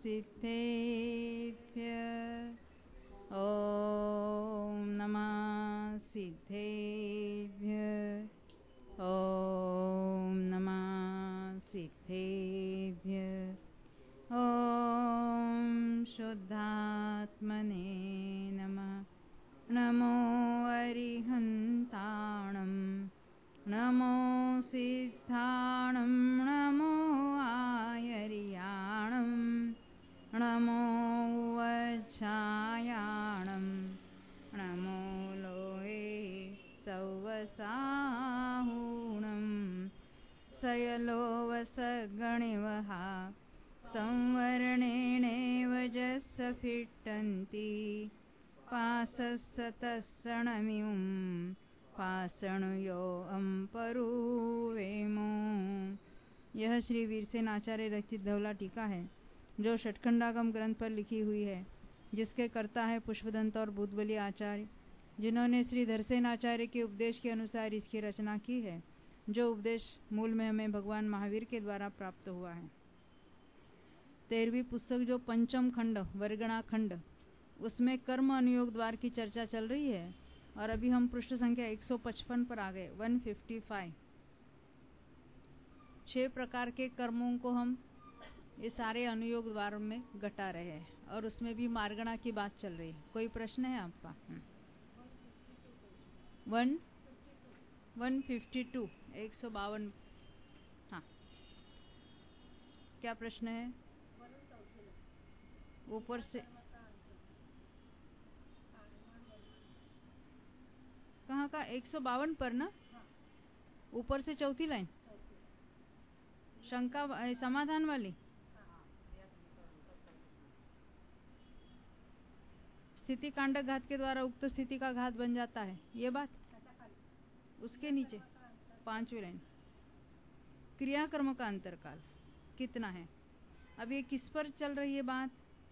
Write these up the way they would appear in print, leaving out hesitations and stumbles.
सिद्धेभ्यः ॐ नमः सिद्धेभ्यः ॐ नमः सिद्धेभ्यः ॐ शुद्धात्मने नमः। नमो अरिहन्ताणं नमो सिद्धाणं नमो आयर्याणं नमो वज्रायाणं नमो लोहे सौवसाहुणं सयलोवसगणिवः संवरणेनेव जस्सफिट्टन्ति पासस्सतस्सणमिं पाषणयो अम्परुवेमो। यह श्री वीरसेन आचार्य रचित धवला टीका है जो षटखंडागम ग्रंथ पर लिखी हुई है, जिसके कर्ता है पुष्पदंत और बुद्धबली आचार्य, जिन्होंने श्री धरसेन आचार्य के उपदेश के अनुसार इसकी रचना की है, जो उपदेश मूल में हमें भगवान महावीर के द्वारा प्राप्त हुआ है। 13वीं पुस्तक जो पंचम खंड वर्गणा खंड, उसमें कर्म अनुयोग द्वार की चर्चा चल रही है और अभी हम पृष्ठ संख्या 155 पर आ गए। 155 6 प्रकार के कर्मों को हम ये सारे अनुयोग द्वार में घटा रहे हैं और उसमें भी मार्गणा की बात चल रही है। कोई प्रश्न है आपका? 152 152। हाँ, क्या प्रश्न है? ऊपर से कहाँ का? 152 पर ना, ऊपर से चौथी लाइन, शंका समाधान वाली। स्थिति कांडक घात के द्वारा उक्त स्थिति का घात बन जाता है, ये बात। उसके नीचे 5वीं लाइन, क्रियाकर्म का अंतरकाल कितना है? अब ये किस पर चल रही है बात?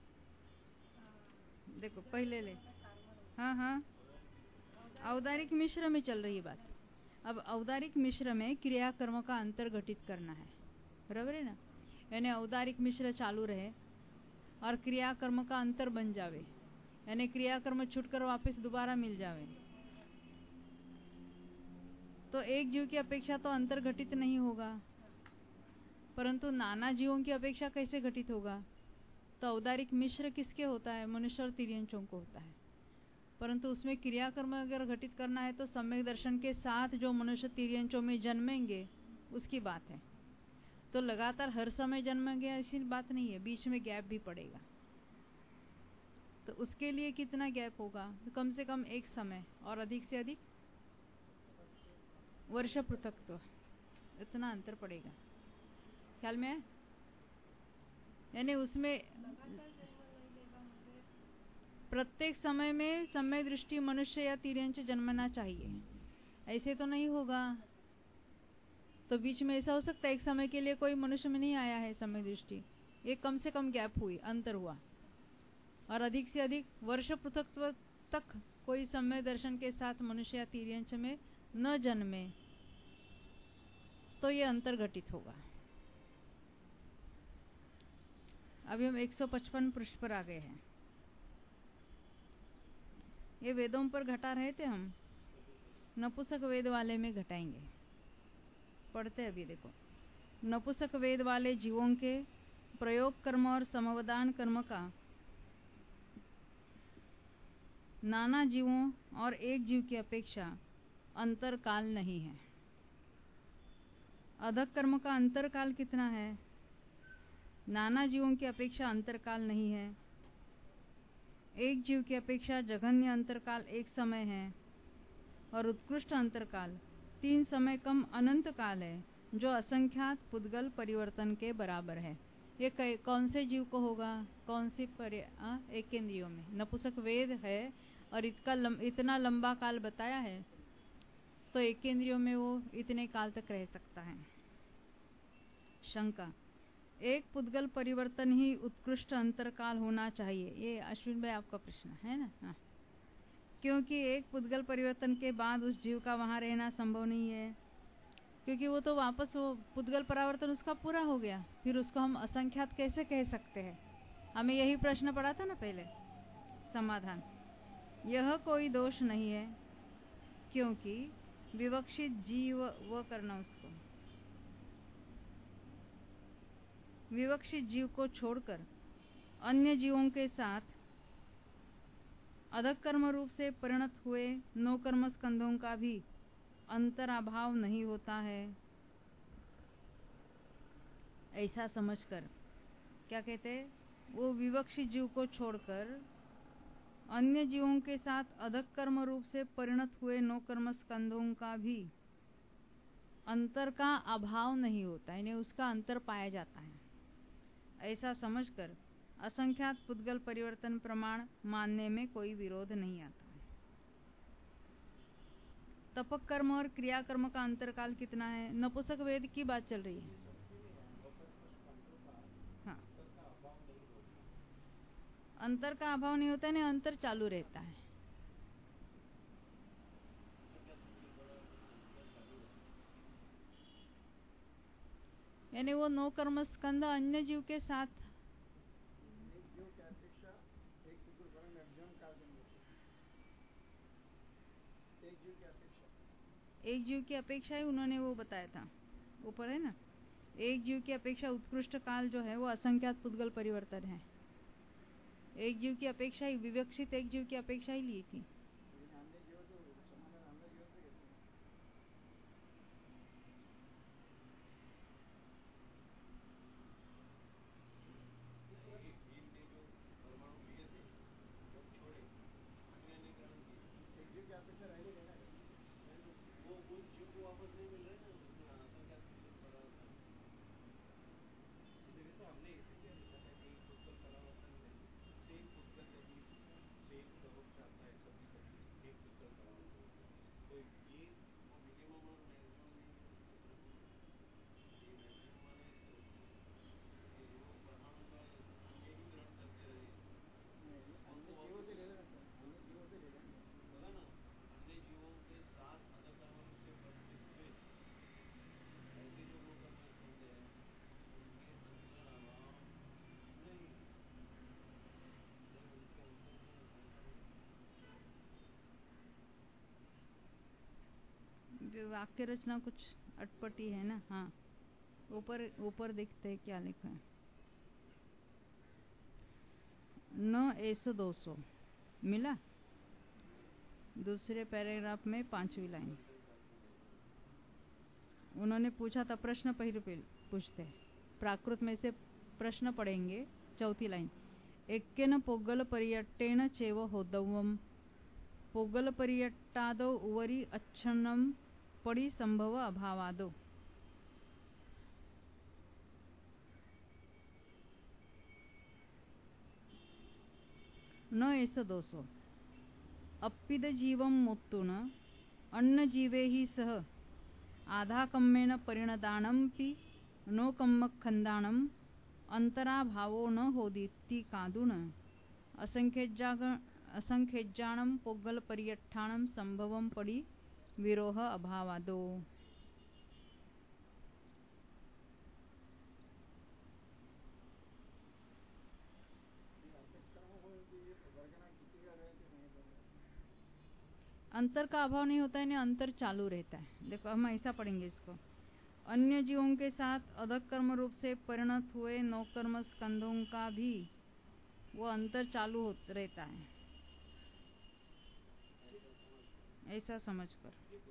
देखो पहले ले, हाँ, औदारिक मिश्र में चल रही है बात। अब औदारिक मिश्र में क्रियाकर्म का अंतर घटित करना है, बराबर है ना? यानी औदारिक मिश्र चालू रहे और क्रियाकर्म का अंतर बन जावे, यानी क्रियाकर्म छूटकर वापस दोबारा मिल जावे, तो एक जीव की अपेक्षा तो अंतर घटित नहीं होगा, परंतु नाना जीवों की अपेक्षा कैसे घटित होगा? तो औदारिक मिश्र किसके होता है? मनुष्य और तिर्यंचों को होता है। परंतु उसमें क्रियाकर्म अगर घटित करना है तो सम्यक दर्शन के साथ जो मनुष्य तिर्यंचों में जन्मेंगे उसकी बात है। तो लगातार हर समय जन्मेंगे ऐसी बात नहीं है, बीच में गैप भी पड़ेगा। तो उसके लिए कितना गैप होगा? तो कम से कम एक समय और अधिक से अधिक वर्ष पृथक्त्व, इतना अंतर पड़ेगा। ख्याल में है? यानी उसमें प्रत्येक समय में समय दृष्टि मनुष्य या तिर्यंच जन्मना चाहिए, ऐसे तो नहीं होगा। तो बीच में ऐसा हो सकता है एक समय के लिए कोई मनुष्य में नहीं आया है समय दृष्टि, ये कम से कम गैप हुई, अंतर हुआ, और अधिक से अधिक वर्ष पृथक्त्व तक कोई समय दर्शन के साथ मनुष्य या तिर्यंच में न जन्मे तो ये अंतर घटित होगा। अभी हम 155 पृष्ठ पर आ गए हैं। ये वेदों पर घटा रहे थे हम, नपुंसक वेद वाले में घटाएंगे। पढ़ते अभी देखो, नपुंसक वेद वाले जीवों के प्रयोग कर्म और समवदान कर्म का नाना जीवों और एक जीव की अपेक्षा अंतर काल नहीं है। अधक कर्म का अंतर काल कितना है? नाना जीवों की अपेक्षा अंतर काल नहीं है। एक जीव की अपेक्षा जघन्य अंतरकाल एक समय है और उत्कृष्ट अंतरकाल 3 समय कम अनंत काल है, जो असंख्यात पुद्गल परिवर्तन के बराबर है। ये कौन से जीव को होगा? कौन सी एक इंद्रियों में? नपुंसक वेद है और इतना लंबा काल बताया है, तो एक इंद्रियों में वो इतने काल तक रह सकता है। शंका, एक पुद्गल परिवर्तन ही उत्कृष्ट अंतरकाल होना चाहिए, ये अश्विन भाई आपका प्रश्न है ना? हाँ। क्योंकि एक पुद्गल परिवर्तन के बाद उस जीव का वहां रहना संभव नहीं है, क्योंकि वो तो वापस वो पुद्गल परिवर्तन उसका पूरा हो गया, फिर उसको हम असंख्यात कैसे कह सकते हैं? हमें यही प्रश्न पड़ा था ना पहले। समाधान, यह कोई दोष नहीं है, क्योंकि विवक्षित जीव वो करना उसको, विवक्षित जीव को छोड़कर अन्य जीवों के साथ अधक कर्म रूप से परिणत हुए नौ कर्म स्कंधों का भी अंतराभाव नहीं होता है। ऐसा समझकर क्या कहते हैं, वो विवक्षित जीव को छोड़कर अन्य जीवों के साथ अधक कर्म रूप से परिणत हुए नौ कर्म स्कंधों का भी अंतर का अभाव नहीं होता, यानी उसका अंतर पाया जाता है। ऐसा समझकर असंख्यात पुद्गल परिवर्तन प्रमाण मानने में कोई विरोध नहीं आता है। तपक कर्म और क्रिया कर्म का अंतरकाल कितना है? नपुंसक वेद की बात चल रही है। हाँ, अंतर का अभाव नहीं होता है ना, अंतर चालू रहता है। यानी वो नौ कर्म स्कंद अन्य जीव के साथ एक जीव की अपेक्षा ही उन्होंने वो बताया था, ऊपर है ना, एक जीव की अपेक्षा उत्कृष्ट काल जो है वो असंख्यात पुद्गल परिवर्तन है। एक जीव की अपेक्षा ही, विवक्षित एक जीव की अपेक्षा ही ली थी। वाक्य रचना कुछ अटपटी है ना। हाँ, ऊपर ऊपर देखते हैं क्या लिखा है। न ऐसो 200 मिला दूसरे पैराग्राफ में 5वीं लाइन। उन्होंने पूछा था प्रश्न, पहले पूछते हैं प्राकृत में से प्रश्न पढ़ेंगे। 4थी लाइन, एक्केन पोग्गल पर्यट्टेन चेव होदवम पोग्गल पर्यट्टादो उवरी अच्छन्नम पड़ी संभव अभावादो। न ऐसा 200 अप्पिद जीवम मुत्तुन अन्न जीवे ही सह आधा कम्मेन परिणदानमपि नो कम्म खंदानम अंतराभावो न होदिति कादुन असंख्यज्जानम पोग्गल पर्यट्ठानम संभवम पड़ी विरोह अभावादो। अंतर का अभाव नहीं होता है ना, अंतर चालू रहता है। देखो हम ऐसा पढ़ेंगे इसको, अन्य जीवों के साथ अधक कर्म रूप से परिणत हुए नौ कर्म स्कंधों का भी वो अंतर चालू रहता है। ऐसा समझकर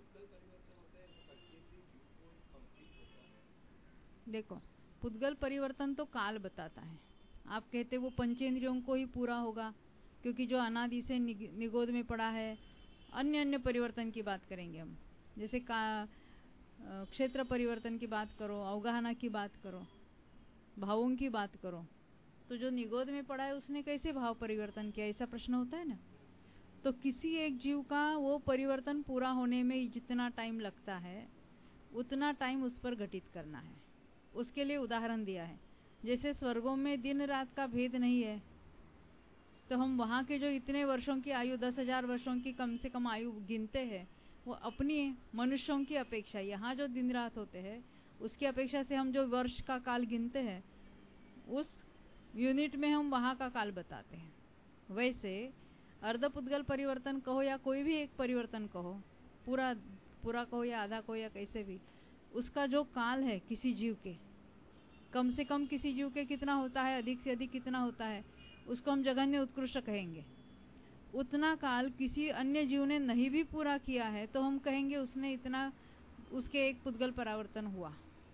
देखो, पुद्गल परिवर्तन तो काल बताता है। आप कहते वो पंचेंद्रियों को ही पूरा होगा, क्योंकि जो अनादि से निगोद में पड़ा है। अन्य अन्य परिवर्तन की बात करेंगे हम, जैसे क्षेत्र परिवर्तन की बात करो, अवगाहना की बात करो, भावों की बात करो, तो जो निगोद में पड़ा है उसने कैसे भाव परिवर्तन किया, ऐसा प्रश्न होता है ना। तो किसी एक जीव का वो परिवर्तन पूरा होने में जितना टाइम लगता है उतना टाइम उस पर घटित करना है। उसके लिए उदाहरण दिया है, जैसे स्वर्गों में दिन रात का भेद नहीं है, तो हम वहाँ के जो इतने वर्षों की आयु 10,000 वर्षों की कम से कम आयु गिनते हैं, वो अपनी मनुष्यों की अपेक्षा यहाँ जो दिन रात होते हैं उसकी अपेक्षा से हम जो वर्ष का काल गिनते हैं उस यूनिट में हम वहां का काल बताते हैं। वैसे अर्धपुद्गल परिवर्तन कहो या कोई भी एक परिवर्तन कहो, पूरा पूरा कहो या आधा कहो या कैसे भी, उसका जो काल है किसी जीव के, कम से कम किसी जीव के कितना होता है, अधिक से अधिक कितना होता है, उसको हम जघन्य उत्कृष्ट कहेंगे। उतना काल किसी अन्य जीव ने नहीं भी पूरा किया है तो हम कहेंगे उसने इतना, उसके एक पुद्गल परावर्तन हुआ।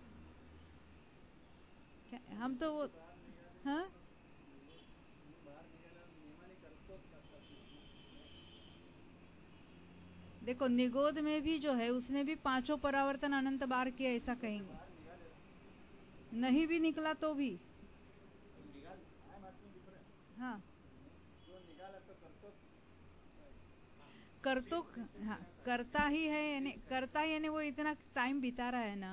क्या हम तो वो, हाँ देखो निगोद में भी जो है उसने भी 5 परावर्तन अनंत बार किया, ऐसा कहेंगे। नहीं भी निकला तो भी, हाँ कर तो, हाँ करता ही है, यानी करता ही, यानी वो इतना टाइम बिता रहा है ना।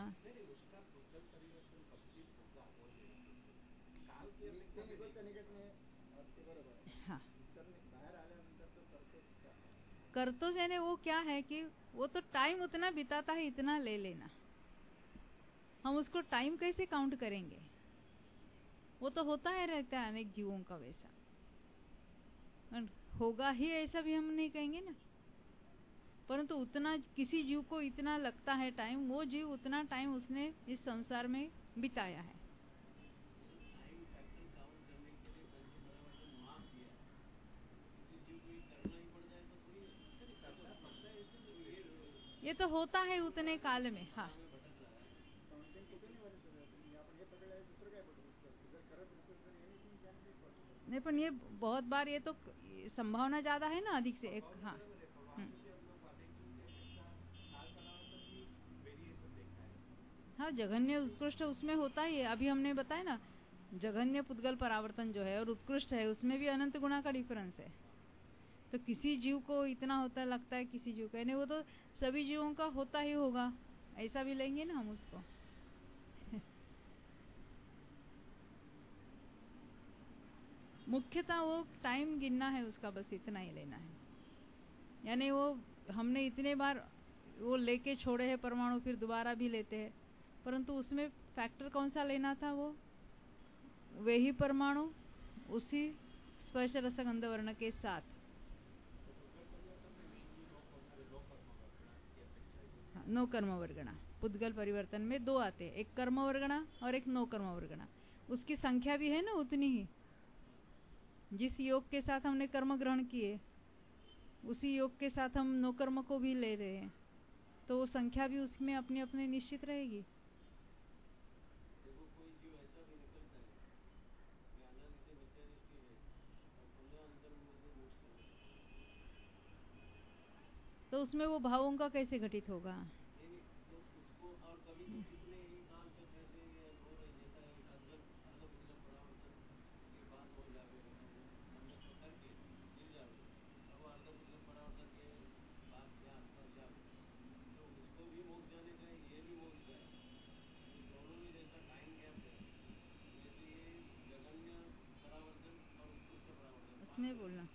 हाँ कर तो यानी वो क्या है कि वो तो टाइम उतना बिताता है, इतना ले लेना, हम उसको टाइम कैसे काउंट करेंगे? वो तो होता है, रहता है अनेक जीवों का वैसा, होगा ही ऐसा भी हम नहीं कहेंगे ना। परंतु उतना किसी जीव को इतना लगता है टाइम, वो जीव उतना टाइम उसने इस संसार में बिताया है। ये तो होता है उतने काल में। हाँ नहीं, पर ये बहुत बार ये तो संभावना ज्यादा है ना, अधिक से एक। हाँ हाँ जघन्य उत्कृष्ट उसमें होता ही है। अभी हमने बताया ना, जघन्य पुद्गल परावर्तन जो है और उत्कृष्ट है, उसमें भी अनंत गुणा का डिफरेंस है। तो किसी जीव को इतना होता लगता है, किसी जीव का, यानी वो तो सभी जीवों का होता ही होगा, ऐसा भी लेंगे ना हम उसको। मुख्यतः वो टाइम गिनना है उसका, बस इतना ही लेना है। यानी वो हमने इतने बार वो लेके छोड़े हैं परमाणु, फिर दोबारा भी लेते हैं, परंतु उसमें फैक्टर कौन सा लेना था? वो वे ही परमाणु उसी स्पर्श रसगंध वर्ण के साथ। हाँ, नो कर्म वर्गणा। पुद्गल परिवर्तन में 2 आते हैं, एक कर्म वर्गणा और एक नो कर्म वर्गणा। उसकी संख्या भी है ना उतनी ही, जिस योग के साथ हमने कर्म ग्रहण किए उसी योग के साथ हम नो कर्म को भी ले रहे हैं, तो वो संख्या भी उसमें अपनी अपनी निश्चित रहेगी। तो उसमें वो भावों का कैसे घटित होगा? उसमें बोलना।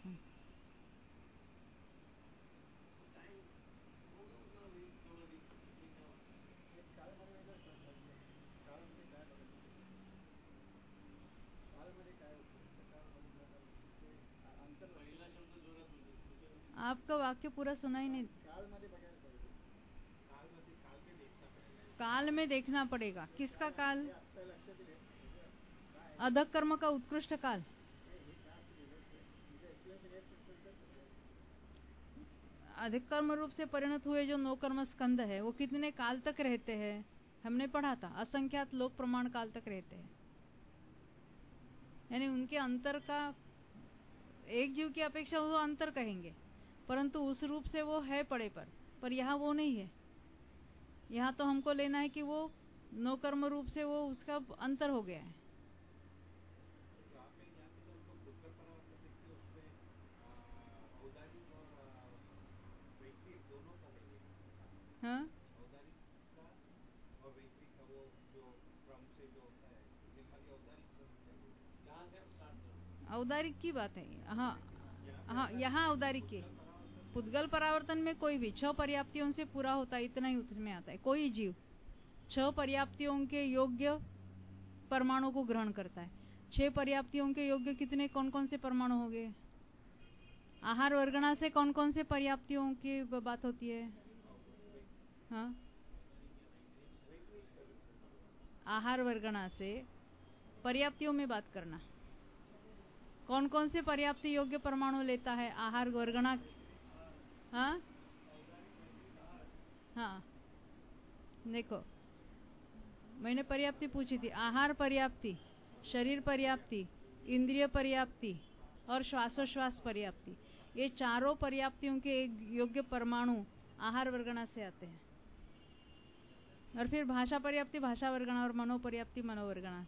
आपका वाक्य पूरा सुना ही नहीं। काल में देखना पड़ेगा। किसका काल? अधक कर्म का उत्कृष्ट काल। अधिक कर्म रूप से परिणत हुए जो 9 कर्म स्कंद है, वो कितने काल तक रहते हैं? हमने पढ़ा था असंख्यात लोक प्रमाण काल तक रहते हैं, यानी उनके अंतर का, एक जीव की अपेक्षा वो अंतर कहेंगे, परंतु उस रूप से वो है पड़े पर यहाँ वो नहीं है। यहाँ तो हमको लेना है कि वो 9 कर्म रूप से वो उसका अंतर हो गया है। हाँ औदारिक की बात है। हाँ हाँ, यहाँ औदारिक की। पुद्गल परावर्तन में कोई भी 6 पर्याप्तियों से पूरा होता है, इतना ही उसमें आता है। कोई जीव 6 पर्याप्तियों के योग्य परमाणु को ग्रहण करता है। 6 पर्याप्तियों के योग्य कितने कौन कौन से परमाणु हो गए? आहार वर्गणा से कौन कौन से पर्याप्तियों की बात होती है? हाँ, आहार वर्गणा से पर्याप्तियों में बात करना। कौन कौन से पर्याप्ति योग्य परमाणु लेता है आहार वर्गणा? हाँ हाँ, देखो मैंने पर्याप्ति पूछी थी। आहार पर्याप्ति, शरीर पर्याप्ति, इंद्रिय पर्याप्ति और श्वासोश्वास पर्याप्ति, ये चारों पर्याप्तियों के एक योग्य परमाणु आहार वर्गणा से आते हैं। और फिर भाषा पर्याप्ति भाषा वर्गणा और मनोपर्याप्ति मनोवर्गणा,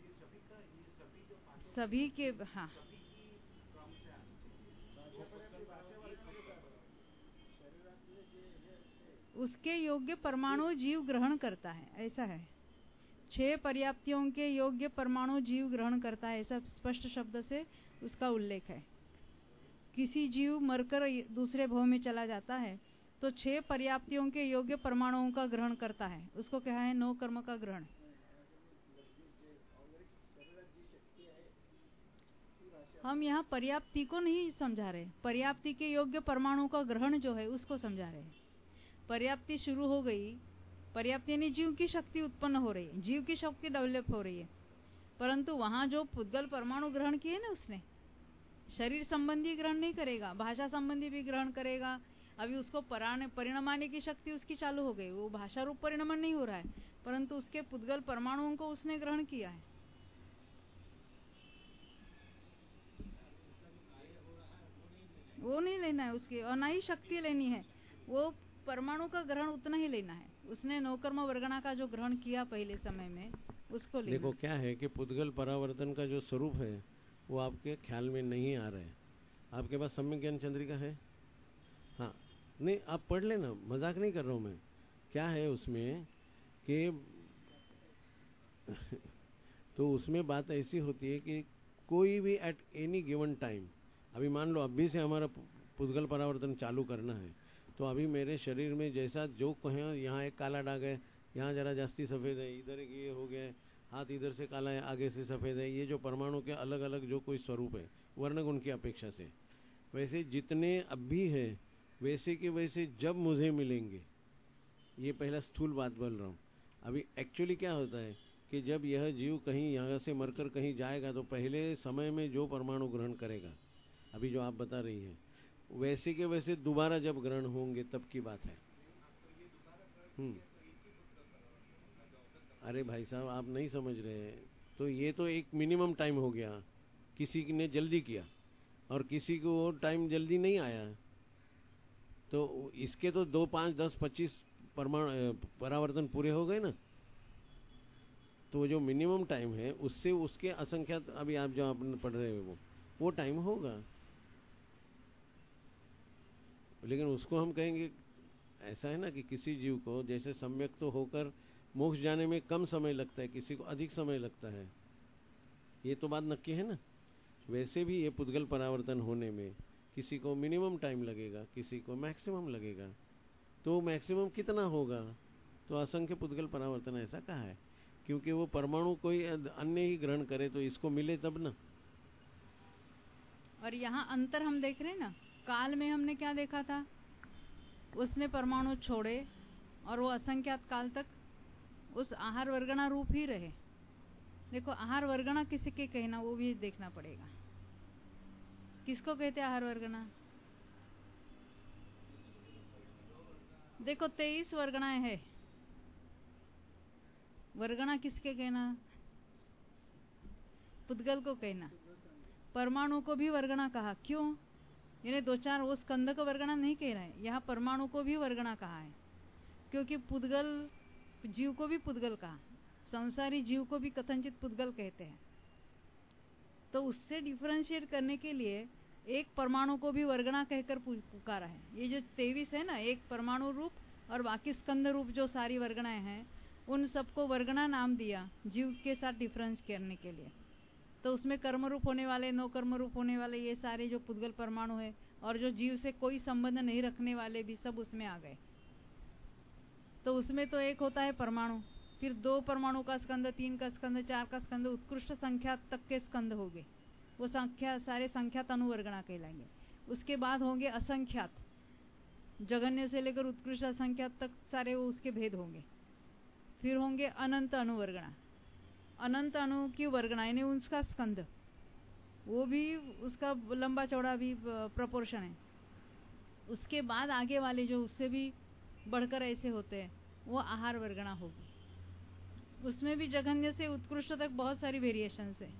सभी के। हाँ, उसके योग्य परमाणु जीव ग्रहण करता है, ऐसा है। 6 पर्याप्तियों के योग्य परमाणु जीव ग्रहण करता है, ऐसा स्पष्ट शब्द से उसका उल्लेख है। किसी जीव मरकर दूसरे भव में चला जाता है तो 6 पर्याप्तियों के योग्य परमाणुओं का ग्रहण करता है, उसको क्या है? नो कर्म का ग्रहण। हम यहाँ पर्याप्ति को नहीं समझा रहे, पर्याप्ति के योग्य परमाणु का ग्रहण जो है उसको समझा रहे हैं। पर्याप्ति शुरू हो गई, पर्याप्ति यानी जीव की शक्ति उत्पन्न हो रही है, जीव की शक्ति डेवलप हो रही है, परंतु वहां जो पुद्गल परमाणु ग्रहण किए ना, उसने शरीर संबंधी ग्रहण नहीं करेगा, भाषा संबंधी भी ग्रहण करेगा। अभी उसको परिणमाने की शक्ति उसकी चालू हो गई, वो भाषा रूप परिणमन नहीं हो रहा है, परंतु उसके पुद्गल परमाणुओं को उसने ग्रहण किया है। वो नहीं लेना है उसकी, और ना ही शक्ति लेनी है, वो परमाणु का ग्रहण उतना ही लेना है। उसने नौकर्म वर्गणा का जो ग्रहण किया पहले समय में, उसको लेना। देखो क्या है कि पुद्गल परावर्तन का जो स्वरूप है वो आपके ख्याल में नहीं आ रहा है। आपके पास सम्यक ज्ञान चंद्रिका है? हाँ, नहीं आप पढ़ लेना, मजाक नहीं कर रहा हूँ मैं। क्या है उसमें कि तो उसमें बात ऐसी होती है कि कोई भी एट एनी गिवन टाइम, अभी मान लो अभी से हमारा पुद्गल परावर्तन चालू करना है, तो अभी मेरे शरीर में जैसा जो कहें, यहाँ एक काला दाग है, यहाँ जरा जास्ती सफ़ेद है, इधर एक ये हो गया है, हाथ इधर से काला है, आगे से सफ़ेद है, ये जो परमाणु के अलग अलग जो कोई स्वरूप है वर्णगुण की अपेक्षा से, वैसे जितने अब भी है वैसे के वैसे जब मुझे मिलेंगे, ये पहला स्थूल बात बोल रहा हूँ। अभी एक्चुअली क्या होता है कि जब यह जीव कहीं यहाँ से मरकर कहीं जाएगा तो पहले समय में जो परमाणु ग्रहण करेगा, अभी जो आप बता रही है, वैसे के वैसे दोबारा जब ग्रहण होंगे तब की बात है। अरे भाई साहब आप नहीं समझ रहे, तो ये तो एक मिनिमम टाइम हो गया, किसी ने जल्दी किया और किसी को वो टाइम जल्दी नहीं आया, तो इसके तो 2, 5, 10, 25 परमाणु परावर्तन पूरे हो गए ना, तो जो मिनिमम टाइम है उससे उसके असंख्यात, अभी आप जो आप पढ़ रहे हो वो टाइम होगा। लेकिन उसको हम कहेंगे, ऐसा है ना कि किसी जीव को जैसे सम्यक तो होकर मोक्ष जाने में कम समय लगता है, किसी को अधिक समय लगता है, ये तो बात नक्की है ना। वैसे भी ये पुद्गल परावर्तन होने में किसी को मिनिमम टाइम लगेगा, किसी को मैक्सिमम लगेगा। तो मैक्सिमम कितना होगा? तो असंख्य पुद्गल परावर्तन ऐसा कहा है, क्योंकि वो परमाणु कोई अन्य ही ग्रहण करे तो इसको मिले तब ना। और यहाँ अंतर हम देख रहे हैं ना, काल में हमने क्या देखा था, उसने परमाणु छोड़े और वो असंख्यात काल तक उस आहार वर्गणा रूप ही रहे। देखो आहार वर्गणा किसी के कहना, वो भी देखना पड़ेगा, किसको कहते हैं आहार वर्गणा। देखो 23 वर्गणाएं है, वर्गणा किसके कहना? पुद्गल को कहना। परमाणु को भी वर्गणा कहा, क्यों? यानी 2-4 वो स्कंद को वर्गणा नहीं कह रहे हैं, यहाँ परमाणु को भी वर्गणा कहा है, क्योंकि पुद्गल जीव को भी पुद्गल कहा, संसारी जीव को भी कथनचित पुद्गल कहते हैं। तो उससे डिफरेंशिएट करने के लिए एक परमाणु को भी वर्गणा कहकर पुकारा है। ये जो 23 है ना, एक परमाणु रूप और बाकी स्कंद रूप जो सारी वर्गणाएं हैं, उन सबको वर्गणा नाम दिया जीव के साथ डिफरेंस करने के लिए। तो उसमें कर्म रूप होने वाले, नो कर्म रूप होने वाले, ये सारे जो पुद्गल परमाणु है और जो जीव से कोई संबंध नहीं रखने वाले भी सब उसमें आ गए। तो उसमें तो एक होता है परमाणु, फिर 2 परमाणु का स्कंद, 3 का स्कंद, 4 का स्कंद, उत्कृष्ट संख्या तक के स्कंद हो गए। वो संख्या सारे संख्यात अनुवर्गणा कहलाएंगे। उसके बाद होंगे असंख्यात, जघन्य से लेकर उत्कृष्ट असंख्यात तक सारे वो उसके भेद होंगे। फिर होंगे अनंत अनुवर्गणा, अनंत अणु की वर्गणा यानी उसका स्कंद, वो भी उसका लंबा चौड़ा भी प्रोपोर्शन है। उसके बाद आगे वाले जो उससे भी बढ़कर ऐसे होते हैं वो आहार वर्गणा होगी। उसमें भी जघन्य से उत्कृष्ट तक बहुत सारी वेरिएशंस है।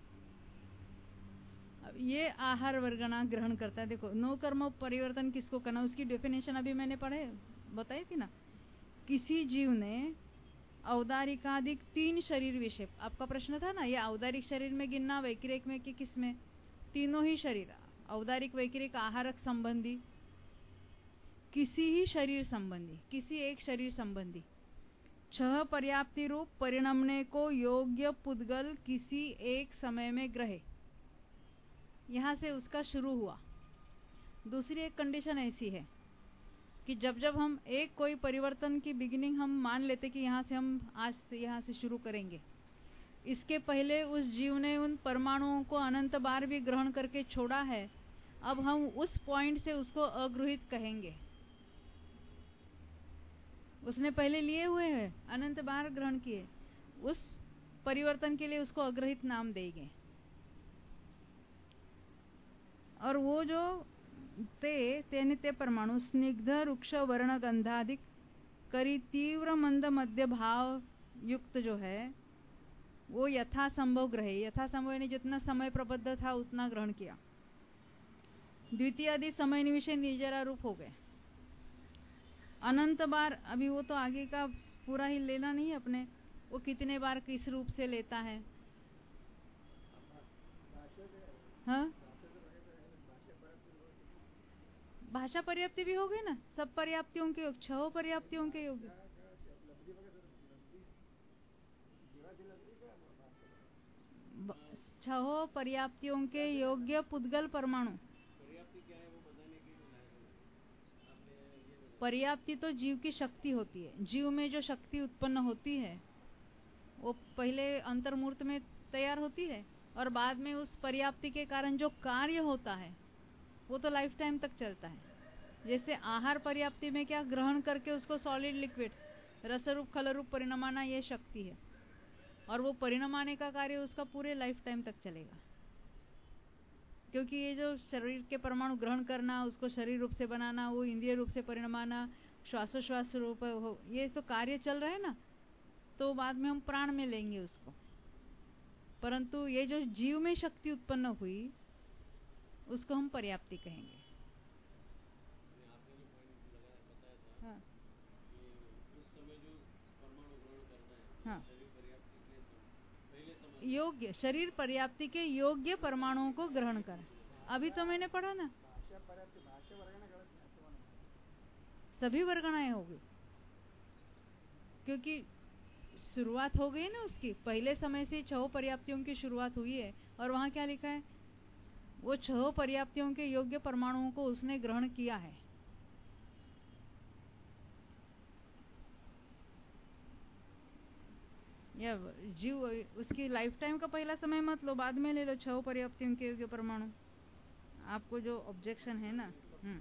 अब ये आहार वर्गणा ग्रहण करता है। देखो, नो कर्म परिवर्तन किसको करना, उसकी डेफिनेशन अभी मैंने बताई थी ना। किसी जीव ने औदारिकाधिक 3 शरीर विषय, आपका प्रश्न था ना, ये औदारिक शरीर में गिनना, वैक्रिक में कि किस में? तीनों ही शरीर, औदारिक, वैक्रिक, आहारक संबंधी, किसी ही शरीर संबंधी, किसी एक शरीर संबंधी 6 पर्याप्ति रूप परिणमने को योग्य पुद्गल किसी एक समय में ग्रहे। यहां से उसका शुरू हुआ। दूसरी एक कंडीशन ऐसी है कि जब जब हम एक कोई परिवर्तन की बिगिनिंग हम मान लेते कि यहां से हम आज से यहां से शुरू करेंगे, इसके पहले उस जीव ने उन परमाणुओं को अनंत बार भी ग्रहण करके छोड़ा है। अब हम उस पॉइंट से उसको अगृहित कहेंगे। उसने पहले लिए हुए हैं, अनंत बार ग्रहण किए, उस परिवर्तन के लिए उसको अग्रहित नाम देंगे। और वो जो ते परमाणु स्निग्ध रुक्ष वर्ण गंधाधिक करी तीव्र मंद मध्य भाव युक्त जो है वो यथासंभव ग्रहे। यथासंभव यानी जितना समय प्रबद्ध था उतना ग्रहण किया। द्वितीय आदि समय निविषय निर्जरा रूप हो गए। अनंत बार, अभी वो तो आगे का पूरा ही लेना नहीं अपने, वो कितने बार किस रूप से लेता है। हाँ, भाषा पर्याप्ति भी हो गई ना, सब पर्याप्तियों के योग, 6 पर्याप्तियों के योग। छह पर्याप्तियों के योग्य पुद्गल परमाणु। पर्याप्ति तो जीव की शक्ति होती है। जीव में जो शक्ति उत्पन्न होती है वो पहले अंतर्मूर्त में तैयार होती है और बाद में उस पर्याप्ति के कारण जो कार्य होता है वो तो लाइफ टाइम तक चलता है। जैसे आहार पर्याप्ति में क्या, ग्रहण करके उसको सॉलिड लिक्विड रसरूप खलरूप परिणमाना, ये शक्ति है और वो परिणमाने का कार्य उसका पूरे लाइफ टाइम तक चलेगा। क्योंकि ये जो शरीर के परमाणु ग्रहण करना, उसको शरीर रूप से बनाना, वो इंद्रिय रूप से परिणमाना, श्वासोश्वास रूप हो, ये तो कार्य चल रहा है ना, तो बाद में हम प्राण में लेंगे उसको। परंतु ये जो जीव में शक्ति उत्पन्न हुई उसको हम पर्याप्ति कहेंगे। हाँ, हाँ, योग्य शरीर पर्याप्ति के योग्य परमाणुओं को ग्रहण कर। अभी तो मैंने पढ़ा ना, सभी वर्गणाएं होगी क्योंकि शुरुआत हो गई ना उसकी। पहले समय से 6 पर्याप्तियों की शुरुआत हुई है और वहां क्या लिखा है, वो 6 पर्याप्तियों के योग्य परमाणुओं को उसने ग्रहण किया है। या जीव उसकी लाइफ टाइम का पहला समय मत लो, बाद में ले लो 6 पर्याप्तियों के योग्य परमाणु। आपको जो ऑब्जेक्शन है ना,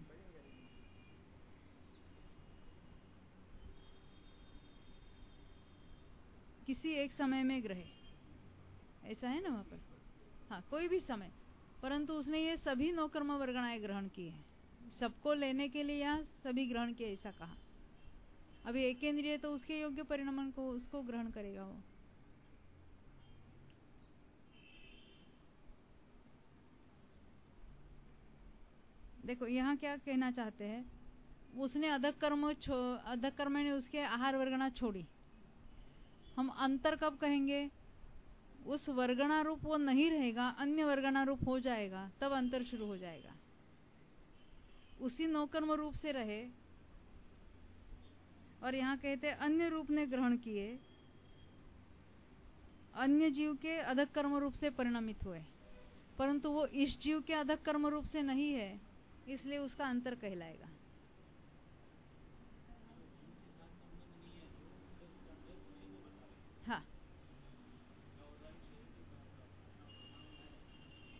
किसी एक समय में ग्रहे, ऐसा है ना वहां पर। हाँ, कोई भी समय, परंतु उसने ये सभी नौकर्म वर्गणाएं ग्रहण की है, सबको लेने के लिए यहाँ सभी ग्रहण किए, ऐसा कहा। अभी एकेंद्रिय तो उसके योग्य परिणमन को उसको ग्रहण करेगा वो। देखो यहाँ क्या कहना चाहते हैं, उसने अधकर्म ने उसके आहार वर्गणा छोड़ी। हम अंतर कब कहेंगे, उस वर्गणा रूप वो नहीं रहेगा, अन्य वर्गणा रूप हो जाएगा, तब अंतर शुरू हो जाएगा। उसी नौकर्म रूप से रहे और यहाँ कहते हैं अन्य रूप ने ग्रहण किए, अन्य जीव के अधक कर्म रूप से परिणमित हुए, परंतु वो इस जीव के अधक कर्म रूप से नहीं है, इसलिए उसका अंतर कहलाएगा।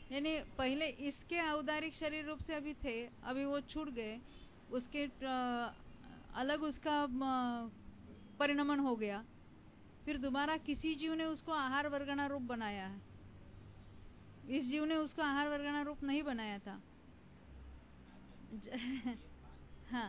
यानी पहले इसके औदारिक शरीर रूप से अभी थे, अभी वो छूट गए, उसके अलग उसका परिणमन हो गया, फिर दोबारा किसी जीव ने उसको आहार वर्गना रूप बनाया है। इस जीव ने उसको आहार वर्गना रूप नहीं बनाया था। हाँ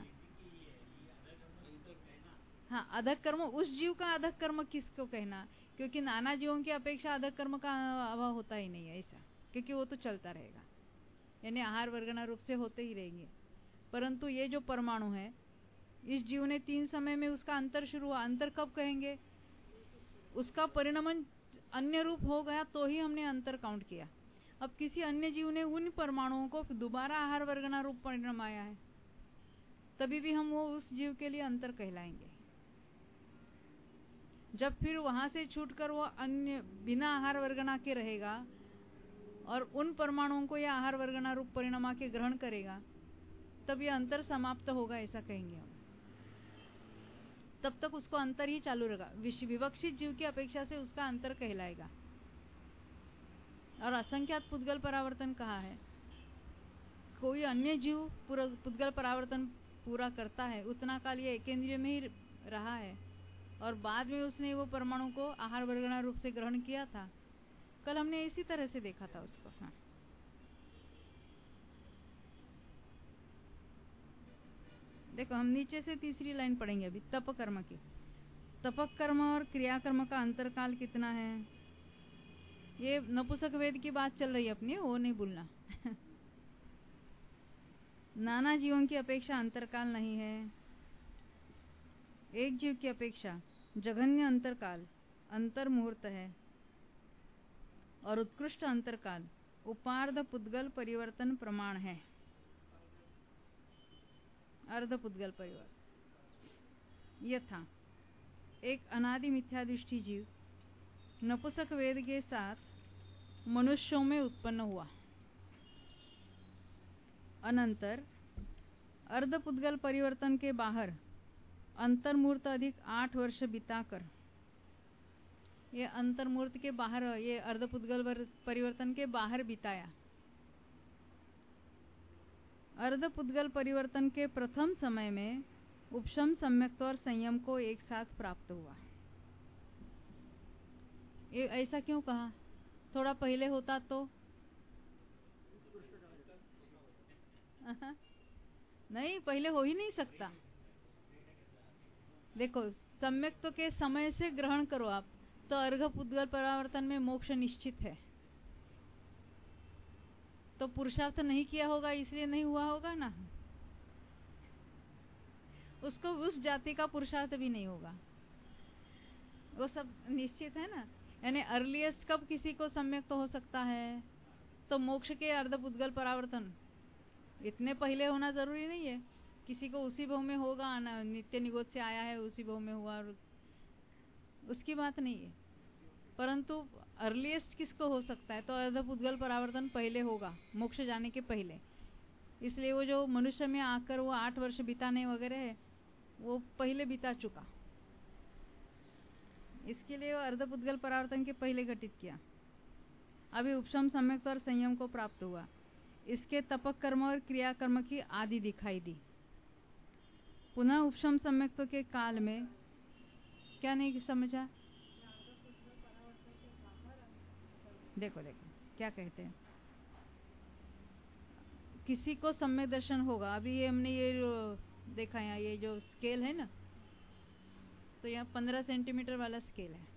हाँ, अधक कर्म, उस जीव का अधक कर्म किसको कहना, क्योंकि नाना जीवों की अपेक्षा अधक कर्म का अभाव होता ही नहीं है ऐसा, क्योंकि वो तो चलता रहेगा, यानी आहार वर्गना रूप से होते ही रहेंगे। परंतु ये जो परमाणु है, इस जीव ने 3 समय में उसका अंतर शुरू हुआ। अंतर कब कहेंगे, उसका परिणमन अन्य रूप हो गया तो ही हमने अंतर काउंट किया। अब किसी अन्य जीव ने उन परमाणुओं को दोबारा आहार वर्गना रूप परिणमाया है, तभी भी हम वो उस जीव के लिए अंतर कहलाएंगे। जब फिर वहां से छूटकर वो अन्य बिना आहार वर्गना के रहेगा और उन परमाणुओं को यह आहार वर्गना रूप परिणमा के ग्रहण करेगा, तब यह अंतर समाप्त होगा ऐसा कहेंगे हम। तब तक उसको अंतर ही चालू रहेगा, विवक्षित जीव की अपेक्षा से उसका अंतर कहलाएगा। और असंख्यात पुद्गल परावर्तन कहा है, कोई अन्य जीव पुद्गल परावर्तन पूरा करता है, उतना काल ये एकेंद्रिय में ही रहा है और बाद में उसने वो परमाणु को आहार वर्गना रूप से ग्रहण किया था। कल हमने इसी तरह से देखा था उसको। हाँ, देखो हम नीचे से तीसरी लाइन पढ़ेंगे अभी, तप कर्म की। तपक कर्म और क्रियाकर्म का अंतरकाल कितना है, ये नपुंसक वेद की बात चल रही है अपनी, वो नहीं भूलना। नाना जीवों की अपेक्षा अंतरकाल नहीं है, एक जीव की अपेक्षा जघन्य अंतरकाल अंतर मुहूर्त है, और उत्कृष्ट अंतरकाल उपार्ध पुद्गल परिवर्तन प्रमाण है। अर्ध पुद्गल परिवर्तन यथा एक अनादि मिथ्या दृष्टि जीव नपुंसक वेद के साथ मनुष्यों में उत्पन्न हुआ, अनंतर अर्ध पुद्गल परिवर्तन के बाहर अंतर्मूर्त अधिक 8 वर्ष बिताकर, ये अंतर्मूर्त के बाहर, ये अर्ध पुद्गल परिवर्तन के बाहर बिताया। अर्ध पुद्गल परिवर्तन के प्रथम समय में उपशम, सम्यक्त और संयम को एक साथ प्राप्त हुआ। ये ऐसा क्यों कहा, थोड़ा पहले होता तो नहीं, पहले हो ही नहीं सकता। देखो, सम्यक्त के समय से ग्रहण करो आप, तो अर्घ पुद्गल परावर्तन में मोक्ष निश्चित है। तो पुरुषार्थ नहीं किया होगा इसलिए नहीं हुआ होगा ना, उसको उस जाति का पुरुषार्थ भी नहीं होगा, वो सब निश्चित है ना। यानी अर्लीस्ट कब किसी को सम्यक्त हो सकता है, तो मोक्ष के अर्ध पुद्गल परावर्तन, इतने पहले होना जरूरी नहीं है। किसी को उसी भव में होगा ना, नित्य निगोद से आया है उसी भव में हुआ, उसकी बात नहीं है। परंतु अर्लीस्ट किसको हो सकता है, तो अर्ध पुद्गल परावर्तन पहले होगा, मोक्ष जाने के पहले। इसलिए वो जो मनुष्य में आकर वो 8 वर्ष बिताने वगैरह है, वो पहले बिता चुका, इसके लिए वो अर्ध पुद्गल परावर्तन के पहले घटित किया। अभी उपशम, सम्यक्त और संयम को प्राप्त हुआ, इसके तपक कर्म और क्रियाकर्म की आदि दिखाई दी। पुनः उपशम सम्यक्त के काल में क्या नहीं समझा, देखो देखो क्या कहते हैं, किसी को सम्यक दर्शन होगा। अभी ये हमने ये देखा, यहाँ ये जो स्केल है ना, तो यहाँ 15 सेंटीमीटर वाला स्केल है,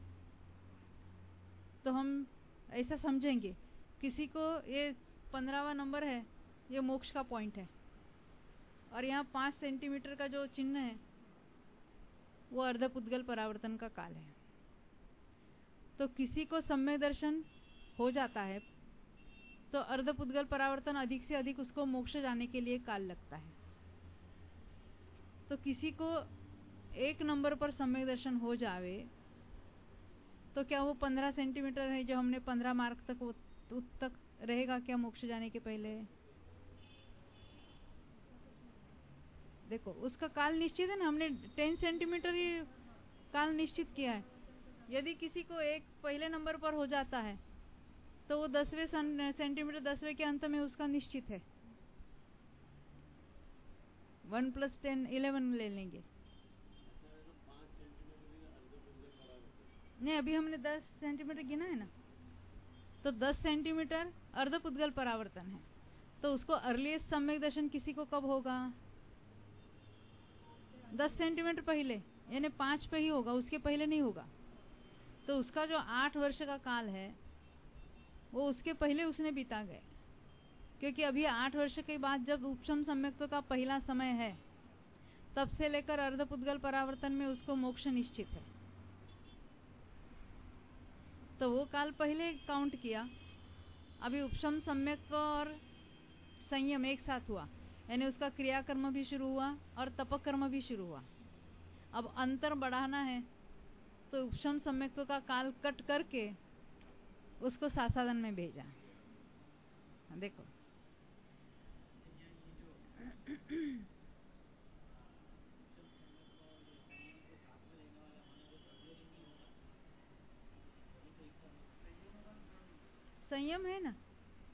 तो हम ऐसा समझेंगे किसी को ये 15वां नंबर है, ये मोक्ष का पॉइंट है, और यहाँ 5 सेंटीमीटर का जो चिन्ह है वो अर्ध पुद्गल परावर्तन का काल है। तो किसी को सम्यक दर्शन हो जाता है तो अर्ध पुद्गल परावर्तन अधिक से अधिक उसको मोक्ष जाने के लिए काल लगता है। तो किसी को 1 नंबर पर सम्यक दर्शन हो जावे तो क्या वो 15 सेंटीमीटर है जो हमने 15 मार्क तक रहेगा क्या मोक्ष जाने के पहले? देखो उसका काल निश्चित है ना, हमने 10 सेंटीमीटर ही काल निश्चित किया है। यदि किसी को 1 पहले नंबर पर हो जाता है तो वो 10वें सेंटीमीटर 10वें के अंत में उसका निश्चित है। 1 + 10 11 ले लेंगे। नहीं, अभी हमने 10 सेंटीमीटर गिना है ना, तो 10 सेंटीमीटर अर्धपुद्गल परावर्तन है। तो उसको अर्लीस्ट सम्यक दर्शन किसी को कब होगा? 10 सेंटीमीटर पहले, यानी 5 पे ही होगा, उसके पहले नहीं होगा। तो उसका जो 8 वर्ष का काल है वो उसके पहले उसने बिता गए, क्योंकि अभी 8 वर्ष के बाद जब उपशम सम्यक्त्व का पहला समय है, तब से लेकर अर्धपुद्गल परावर्तन में उसको मोक्ष निश्चित है। तो वो काल पहले काउंट किया। अभी उपशम सम्यक्त्व और संयम एक साथ हुआ, यानी उसका क्रियाकर्म भी शुरू हुआ और तपकर्म भी शुरू हुआ। अब अंतर बढ़ाना है तो उपशम सम्यक्त्व का काल कट करके उसको सासादन में भेजा। देखो संयम है ना,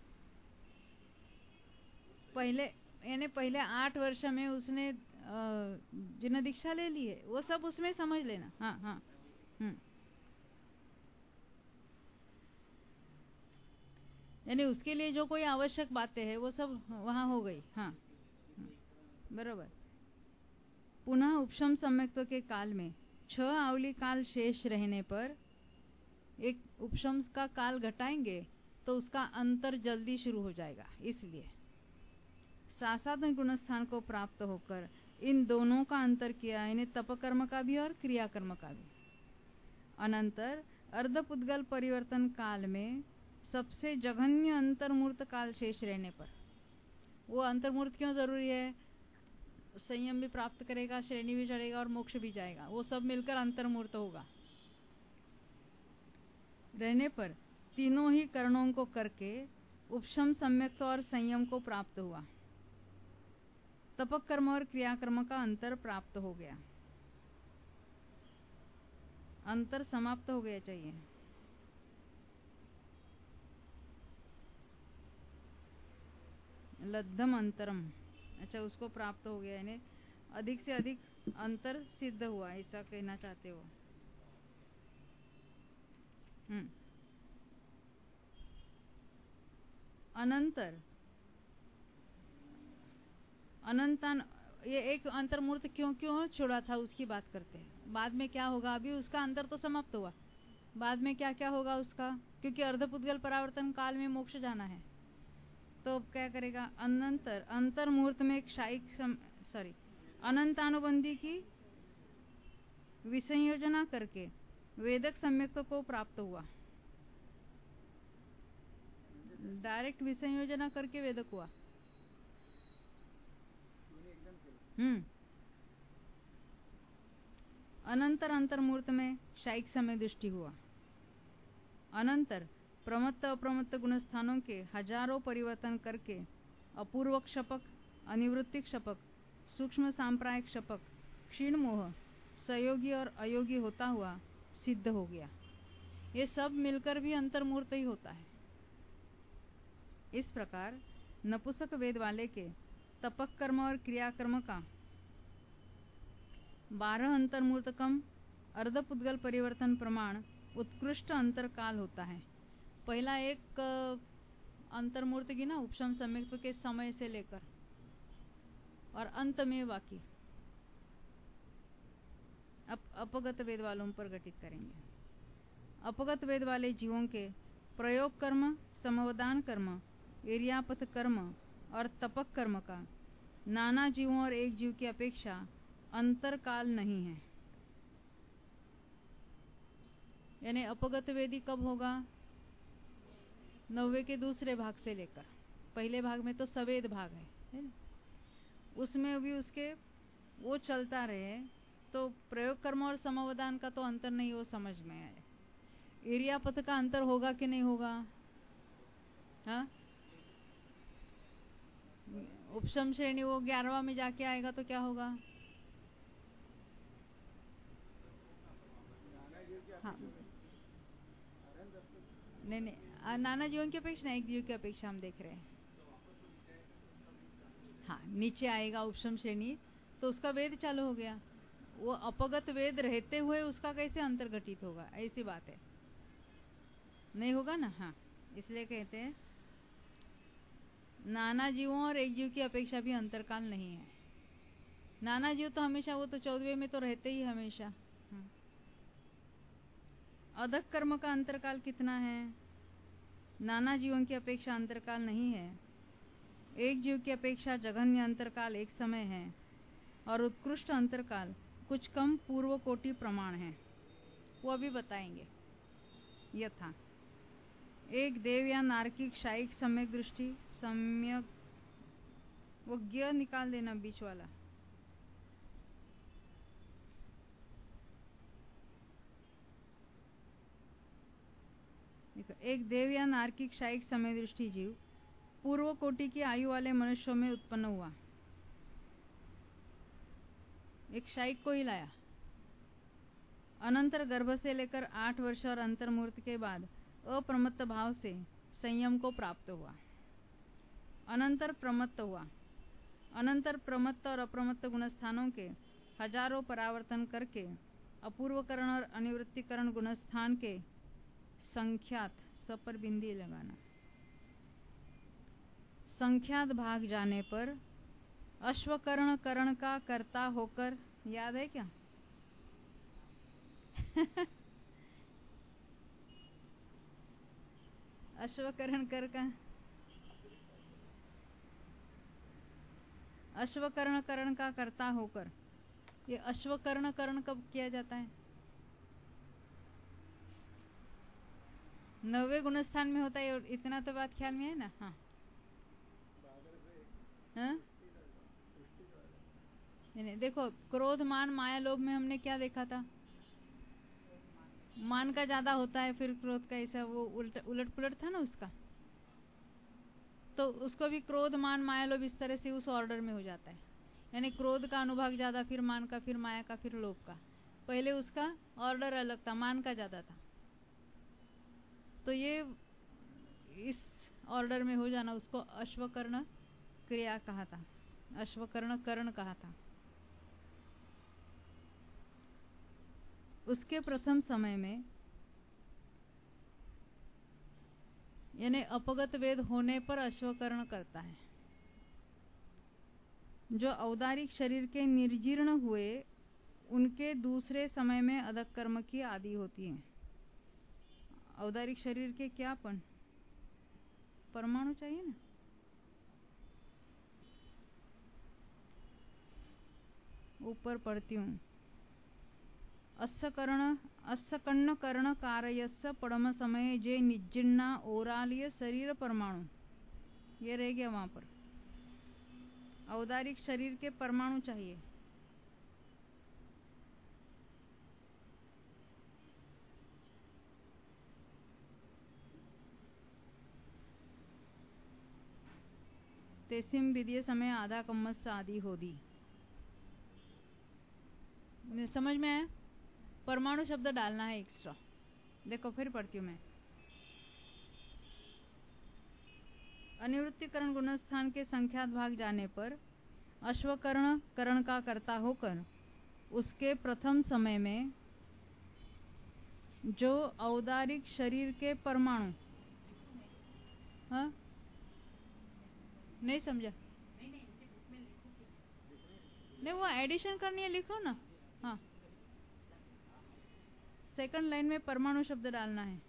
पहले यानी पहले 8 वर्ष में उसने जिन दीक्षा ले ली है वो सब उसमें समझ लेना। हाँ हाँ यानी उसके लिए जो कोई आवश्यक बातें हैं वो सब वहां हो गई। हाँ बरोबर। पुनः उपशम सम्यक्त्व के काल में 6 आवली काल शेष रहने पर एक उपशम का काल घटाएंगे तो उसका अंतर जल्दी शुरू हो जाएगा। इसलिए सासादन गुणस्थान को प्राप्त होकर इन दोनों का अंतर किया, यानी तपकर्म का भी और क्रियाकर्म का भी। अनंतर अर्धपुद्गल परिवर्तन काल में सबसे जघन्य अंतर्मूर्त काल शेष रहने पर, वो अंतर्मूर्त क्यों जरूरी है? संयम भी प्राप्त करेगा, श्रेणी भी चढ़ेगा और मोक्ष भी जाएगा, वो सब मिलकर अंतर्मूर्त होगा। रहने पर तीनों ही करणों को करके उपशम सम्यक्त्व और संयम को प्राप्त हुआ। तपक कर्म और क्रियाकर्म का अंतर प्राप्त हो गया, अंतर समाप्त हो गया चाहिए। लब्धम अंतरम, अच्छा उसको प्राप्त हो गया, यानी अधिक से अधिक अंतर सिद्ध हुआ, ऐसा कहना चाहते हो। अनंतर अनंतान, ये एक अंतर्मूर्त क्यों छोड़ा था उसकी बात करते हैं। बाद में क्या होगा? अभी उसका अंतर तो समाप्त हुआ, बाद में क्या क्या होगा उसका? क्योंकि अर्धपुद्गल परावर्तन काल में मोक्ष जाना है, तो क्या करेगा? अनंतर अंतर्मूर्त में अनंतानुबंधी की विसंयोजना करके वेदक सम्यक्त्व को प्राप्त हुआ। डायरेक्ट विसंयोजना करके वेदक हुआ। अनंतर अंतर्मूर्त में शायिक समय दृष्टि हुआ। अनंतर प्रमत्त अप्रमत्त गुणस्थानों के हजारों परिवर्तन करके अपूर्वक शपक, अनिवृत्तिक शपक, सूक्ष्म सांप्रायिक शपक, क्षीण मोह, सहयोगी और अयोगी होता हुआ सिद्ध हो गया। ये सब मिलकर भी अंतर्मूर्त ही होता है। इस प्रकार नपुंसक वेद वाले के तपक कर्म और क्रियाकर्म का 12 अंतर्मूर्तकम अर्धपुद्गल परिवर्तन प्रमाण उत्कृष्ट अंतरकाल होता है। पहला एक अंतर्मूर्त की ना उपशम सम्यक्त्व के समय से लेकर और अंत में बाकी अपगत वेद वालों पर घटित करेंगे। अपगत वेद वाले जीवों के प्रयोग कर्म, समवदान कर्म, इर्यापथ कर्म और तपक कर्म का नाना जीवों और एक जीव की अपेक्षा अंतरकाल नहीं है। यानी अपगत वेदी कब होगा? 9वें के दूसरे भाग से लेकर, पहले भाग में तो सवेद भाग है ना? उसमें भी उसके वो चलता रहे, तो प्रयोग कर्म और समवदान का तो अंतर नहीं वो समझ में आए। इर्यापथ का अंतर होगा कि नहीं होगा? हाँ, उपशम श्रेणी वो 11वां में जाके आएगा तो क्या होगा? हाँ नहीं, नाना जीवों की अपेक्षा, एक जीव की अपेक्षा हम देख रहे हैं। हाँ, नीचे आएगा उपशम श्रेणी, तो उसका वेद चालू हो गया। वो अपगत वेद रहते हुए उसका कैसे अंतर घटित होगा, ऐसी बात है, नहीं होगा ना। हाँ, इसलिए कहते हैं नाना जीवों और एक जीव की अपेक्षा भी अंतरकाल नहीं है। नाना जीव तो हमेशा, वो तो 14वें में तो रहते ही हमेशा। अधक कर्म का अंतरकाल कितना है? नाना जीवों की अपेक्षा अंतरकाल नहीं है। एक जीव की अपेक्षा जघन्य अंतरकाल एक समय है, और उत्कृष्ट अंतरकाल कुछ कम पूर्व कोटि प्रमाण है। वो अभी बताएंगे। यथा एक देव या नारकिक शायिक सम्यक दृष्टि, सम्यक, वो ज्ञ निकाल देना बीच वाला। एक देव या नारकिक शायिक समय दृष्टि जीव पूर्व कोटि की आयु वाले मनुष्यों में उत्पन्न हुआ। एक शायिक को ही लाया, अनंतर गर्भ से लेकर 8 वर्ष और अंतर्मूर्त के बाद अप्रमत्त भाव से संयम को प्राप्त हुआ। अनंतर प्रमत्त हुआ। अनंतर प्रमत्त और अप्रमत्त गुणस्थानों के हजारों परावर्तन करके अपूर्वकरण और अनिवृत्तिकरण गुणस्थान के संख्यात, स पर बिंदी लगाना, संख्यात भाग जाने पर अश्वकरण करण का कर्ता होकर, याद है क्या? अश्वकरण कर का, अश्वकर्ण करण का कर्ता होकर। ये अश्वकर्ण करण कब किया जाता है? 9वें गुणस्थान में होता है। इतना तो बात ख्याल में है ना? हाँ, हाँ? नहीं, देखो, क्रोध मान माया लोभ में हमने क्या देखा था? मान का ज्यादा होता है, फिर क्रोध का, ऐसा वो उलट पुलट था ना उसका। तो उसको भी क्रोध मान माया लोभ इस तरह से उस ऑर्डर में हो जाता है। यानी क्रोध का अनुभाग ज्यादा, फिर मान का, फिर माया का, फिर लोभ का। पहले उसका ऑर्डर अलग था, मान का ज्यादा था। तो ये इस ऑर्डर में हो जाना, उसको अश्वकर्ण क्रिया कहा था, अश्वकर्ण करण कहा था। उसके प्रथम समय में, यानी अपगत वेद होने पर अश्वकर्ण करता है। जो औदारिक शरीर के निर्जीर्ण हुए, उनके दूसरे समय में अधक कर्म की आदि होती है। औदारिक शरीर के क्या परमाणु चाहिए ना? ऊपर पढ़ती हूँ। अस्सकर्ण कर्ण कारयस्य पड़म समय जे निज्जिन्ना ओरालीय शरीर परमाणु, ये रह गया वहां पर। औदारिक शरीर के परमाणु चाहिए। तेसिम विधि समय आधा कम्मस आदि होदी। समझ में आया? परमाणु शब्द डालना है एक्स्ट्रा। देखो, फिर पढ़ती हूँ मैं। अनिवृत्तिकरण गुणस्थान के संख्यात भाग जाने पर अश्वकर्ण करण का कर्ता होकर उसके प्रथम समय में जो औदारिक शरीर के परमाणु, हाँ, नहीं समझा? नहीं, वो एडिशन करनी है, लिखो ना। हाँ, सेकंड लाइन में परमाणु शब्द डालना है।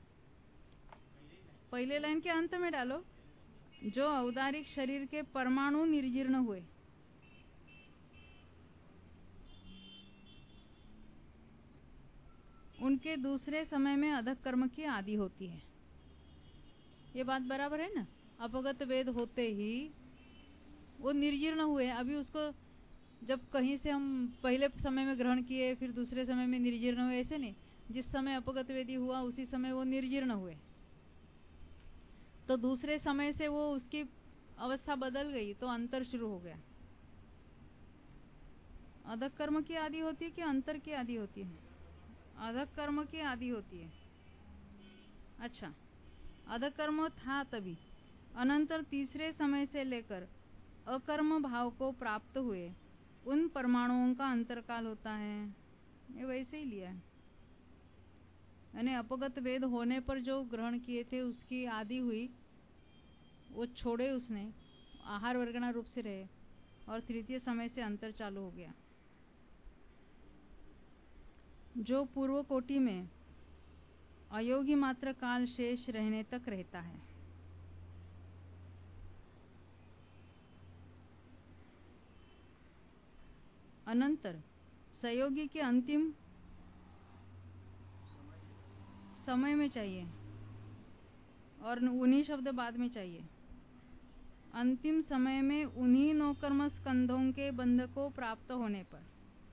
पहले लाइन के अंत में डालो, जो औदारिक शरीर के परमाणु निर्जीर्ण हुए। उनके दूसरे समय में अधक कर्म की आदि होती है। ये बात बराबर है ना? अपगत वेद होते ही वो निर्जीर्ण हुए। अभी उसको जब कहीं से हम पहले समय में ग्रहण किए, फिर दूसरे समय में निर्जीर्ण हुए, ऐसे नहीं। जिस समय अपगत वेदी हुआ उसी समय वो निर्जीर्ण हुए। तो दूसरे समय से वो उसकी अवस्था बदल गई, तो अंतर शुरू हो गया। अधक कर्म की आदि होती है कि अंतर की आदि होती है? अधक कर्म की आदि होती है। अच्छा, अधकर्म था तभी, अनंतर तीसरे समय से लेकर अकर्म भाव को प्राप्त हुए उन परमाणुओं का अंतरकाल होता है। ये वैसे ही लिया है, यानी अपगत वेद होने पर जो ग्रहण किए थे उसकी आदि हुई, वो छोड़े उसने, आहार वर्गना रूप से रहे और तृतीय समय से अंतर चालू हो गया, जो पूर्व कोटि में अयोगी मात्र काल शेष रहने तक रहता है। अनंतर संयोगी के अंतिम समय में चाहिए और उन्हीं शब्द बाद में चाहिए। अंतिम समय में उन्हीं नौकर्म स्कंधों के बंध को प्राप्त होने पर।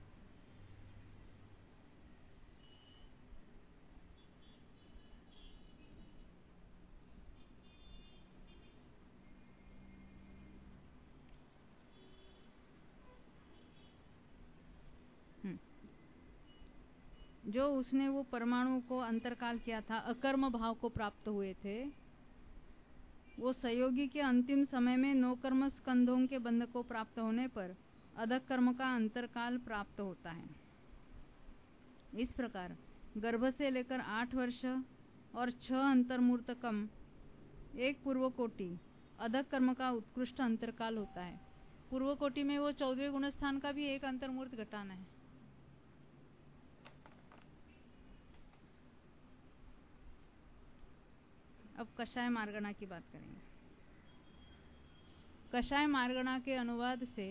जो उसने वो परमाणु को अंतरकाल किया था, अकर्म भाव को प्राप्त हुए थे, वो संयोगी के अंतिम समय में नौकर्म स्कंधों के बंध को प्राप्त होने पर अधक कर्म का अंतरकाल प्राप्त होता है। इस प्रकार गर्भ से लेकर 8 वर्ष और 6 अंतर्मूर्तकम एक पूर्व कोटि अधक कर्म का उत्कृष्ट अंतरकाल होता है। पूर्व कोटि में वो 14वें गुणस्थान का भी एक अंतर्मूर्त घटाना है। अब कषाय मार्गणा की बात करेंगे। कषाय मार्गणा के अनुवाद से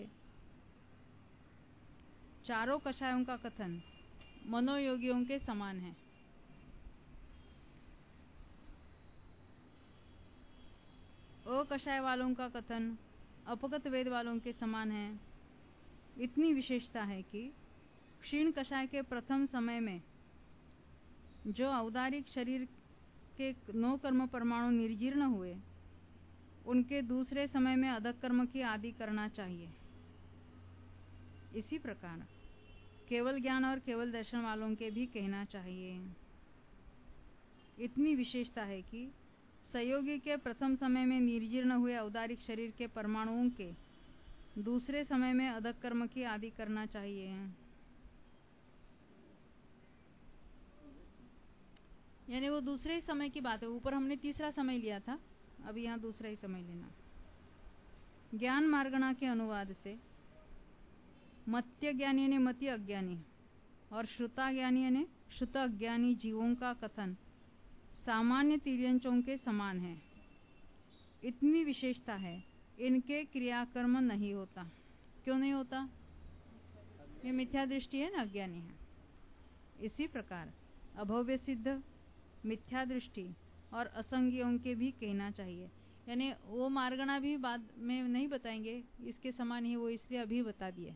चारों कषायों का कथन मनोयोगियों के समान है। अकषाय वालों का कथन अपगत वेद वालों के समान है। इतनी विशेषता है कि क्षीण कषाय के प्रथम समय में जो औदारिक शरीर के 9 कर्म परमाणु निर्जीर्ण हुए, उनके दूसरे समय में अधक कर्म की आदि करना चाहिए। इसी प्रकार केवल ज्ञान और केवल दर्शन वालों के भी कहना चाहिए। इतनी विशेषता है कि संयोगी के प्रथम समय में निर्जीर्ण हुए औदारिक शरीर के परमाणुओं के दूसरे समय में अधक कर्म की आदि करना चाहिए। यानी वो दूसरे ही समय की बात है। ऊपर हमने तीसरा समय लिया था, अब यहाँ दूसरा ही समय लेना। ज्ञान मार्गणा के अनुवाद से मत्य ज्ञानी यानी मति अज्ञानी और श्रुता ज्ञानी यानी श्रुत अज्ञानी जीवों का कथन सामान्य तिर्यंचों के समान है। इतनी विशेषता है, इनके क्रियाकर्म नहीं होता। क्यों नहीं होता? ये मिथ्या दृष्टि है ना, अज्ञानी है। इसी प्रकार अभव्य सिद्ध, मिथ्या दृष्टि और असंगियों के भी कहना चाहिए। यानी वो मार्गणा भी बाद में नहीं बताएंगे, इसके समान ही वो इसलिए अभी बता दिए।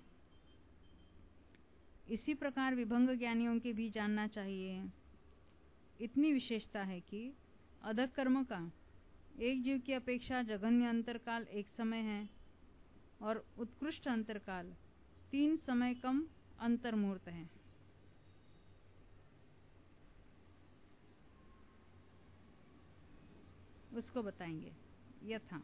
इसी प्रकार विभंग ज्ञानियों के भी जानना चाहिए। इतनी विशेषता है कि अधक कर्म का एक जीव की अपेक्षा जघन्य अंतरकाल एक समय है और उत्कृष्ट अंतरकाल 3 समय कम अंतर्मुहूर्त है। उसको बताएंगे। यथा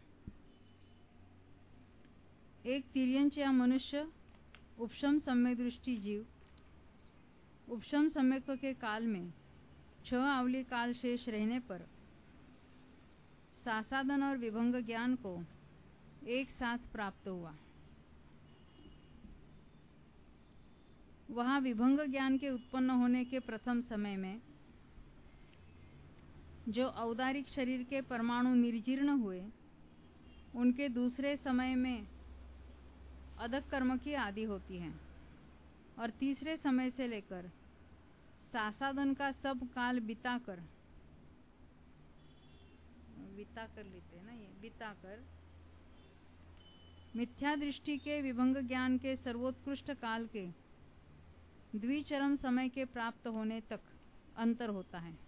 एक तिर्यंच या मनुष्य उपशम सम्यक दृष्टि जीव उपशम सम्यक के काल में 6 आवली काल शेष रहने पर सासादन और विभंग ज्ञान को एक साथ प्राप्त हुआ। वहां विभंग ज्ञान के उत्पन्न होने के प्रथम समय में जो औदारिक शरीर के परमाणु निर्जीर्ण हुए, उनके दूसरे समय में अधक कर्म की आदि होती है और तीसरे समय से लेकर सासादन का सब काल बिताकर लेते हैं ना, ये बिताकर मिथ्या दृष्टि के विभंग ज्ञान के सर्वोत्कृष्ट काल के द्विचरम समय के प्राप्त होने तक अंतर होता है।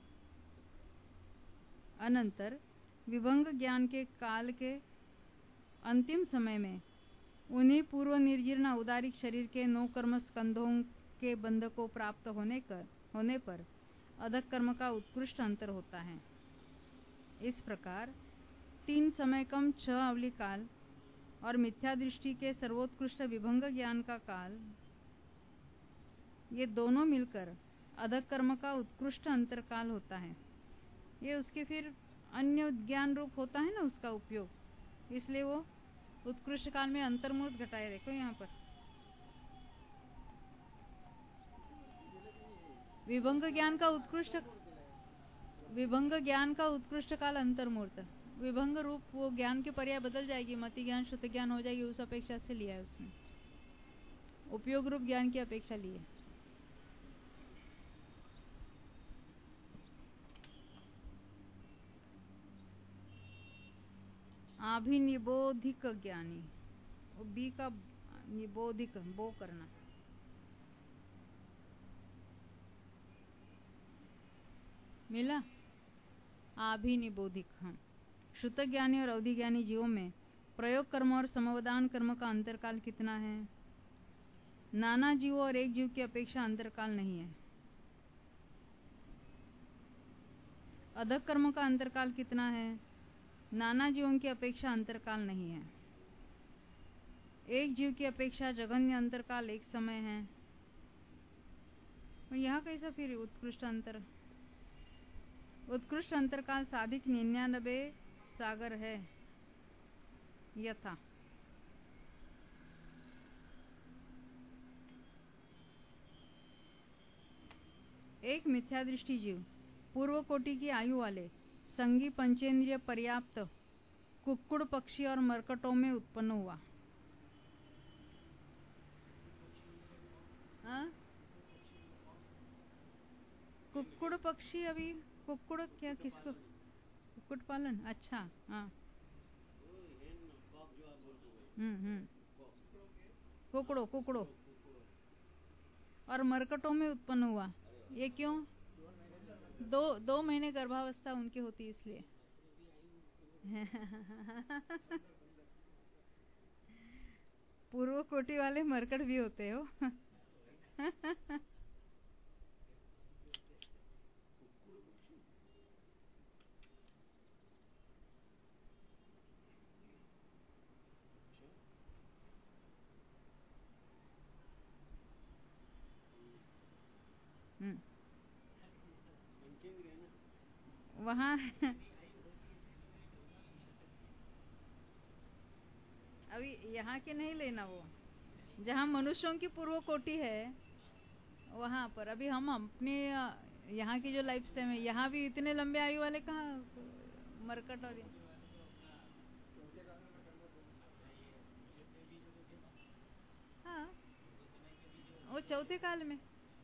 अनंतर विभंग ज्ञान के काल के अंतिम समय में उन्हीं पूर्व निर्जीर्ण औदारिक शरीर के 9 कर्म स्कंधों के बंध को प्राप्त होने पर अधक कर्म का उत्कृष्ट अंतर होता है। इस प्रकार 3 समय कम 6 अवधि काल और मिथ्या दृष्टि के सर्वोत्कृष्ट विभंग ज्ञान का काल, ये दोनों मिलकर अधक कर्म का उत्कृष्ट अंतरकाल होता है। ये उसके फिर अन्य ज्ञान रूप होता है ना उसका उपयोग, इसलिए वो उत्कृष्ट काल में अंतर्मूर्त घटाए। देखो यहाँ पर विभंग ज्ञान का उत्कृष्ट काल अंतर्मूर्त, विभंग रूप वो ज्ञान की पर्याय बदल जाएगी, मति ज्ञान शुद्ध ज्ञान हो जाएगी, उस अपेक्षा से लिया है उसने, उपयोग रूप ज्ञान की अपेक्षा ली है। अभिनिबोधिक ज्ञानी, बी का निबोधिक, बो करना, मिला। अभिनिबोधिक। हाँ, शुद्ध ज्ञानी और अवधि ज्ञानी जीवों में प्रयोग कर्म और समवदान कर्म का अंतरकाल कितना है? नाना जीवों और एक जीव की अपेक्षा अंतरकाल नहीं है। अधक कर्म का अंतरकाल कितना है? नाना जीवों की अपेक्षा अंतरकाल नहीं है। एक जीव की अपेक्षा जघन्य अंतरकाल एक समय है। और यहाँ कैसा फिर उत्कृष्ट अंतर? उत्कृष्ट अंतरकाल साधिक 99 सागर है यथा। एक मिथ्या दृष्टि जीव पूर्व कोटि की आयु वाले संगी पंचेंद्रिय पर्याप्त कुक्कुड़ पक्षी और मरकटों में उत्पन्न हुआ। कुक्कुड़ पक्षी, अभी कुक्कुड़ क्या, किसको? कुक्कुट पालन, अच्छा। हाँ, कुकड़ो कुकड़ो और मरकटों में उत्पन्न हुआ। ये क्यों? 2 महीने गर्भावस्था उनकी होती इसलिए। पूर्व कोटि वाले मरकट भी होते हो। वहाँ अभी यहाँ के नहीं लेना, वो जहाँ मनुष्यों की पूर्व कोटि है वहाँ पर। अभी हम अपने यहाँ की जो लाइफ स्टाइल है, यहाँ भी इतने लंबे आयु वाले कहाँ मरकट। और हाँ, वो चौथे काल में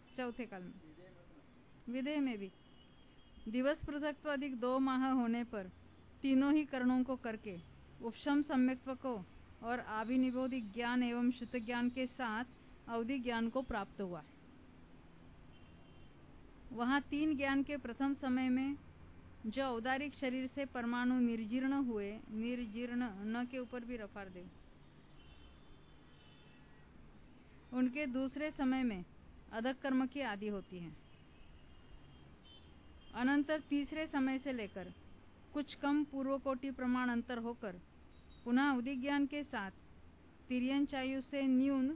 विदेह में भी दिवस पृथक्त्व अधिक 2 माह होने पर तीनों ही करणों को करके उपशम सम्यक्त्व को और अभिनिबोधिक ज्ञान एवं शुद्ध ज्ञान के साथ अवधि ज्ञान को प्राप्त हुआ। वहाँ 3 ज्ञान के प्रथम समय में जो औदारिक शरीर से परमाणु निर्जीर्ण हुए, निर्जीर्ण न के ऊपर भी रफार दे, उनके दूसरे समय में अधक कर्म की आदि होती है। अनंतर तीसरे समय से लेकर कुछ कम पूर्व कोटि प्रमाण अंतर होकर पुनः अवधि ज्ञान के साथ तिर्यंचायु से न्यून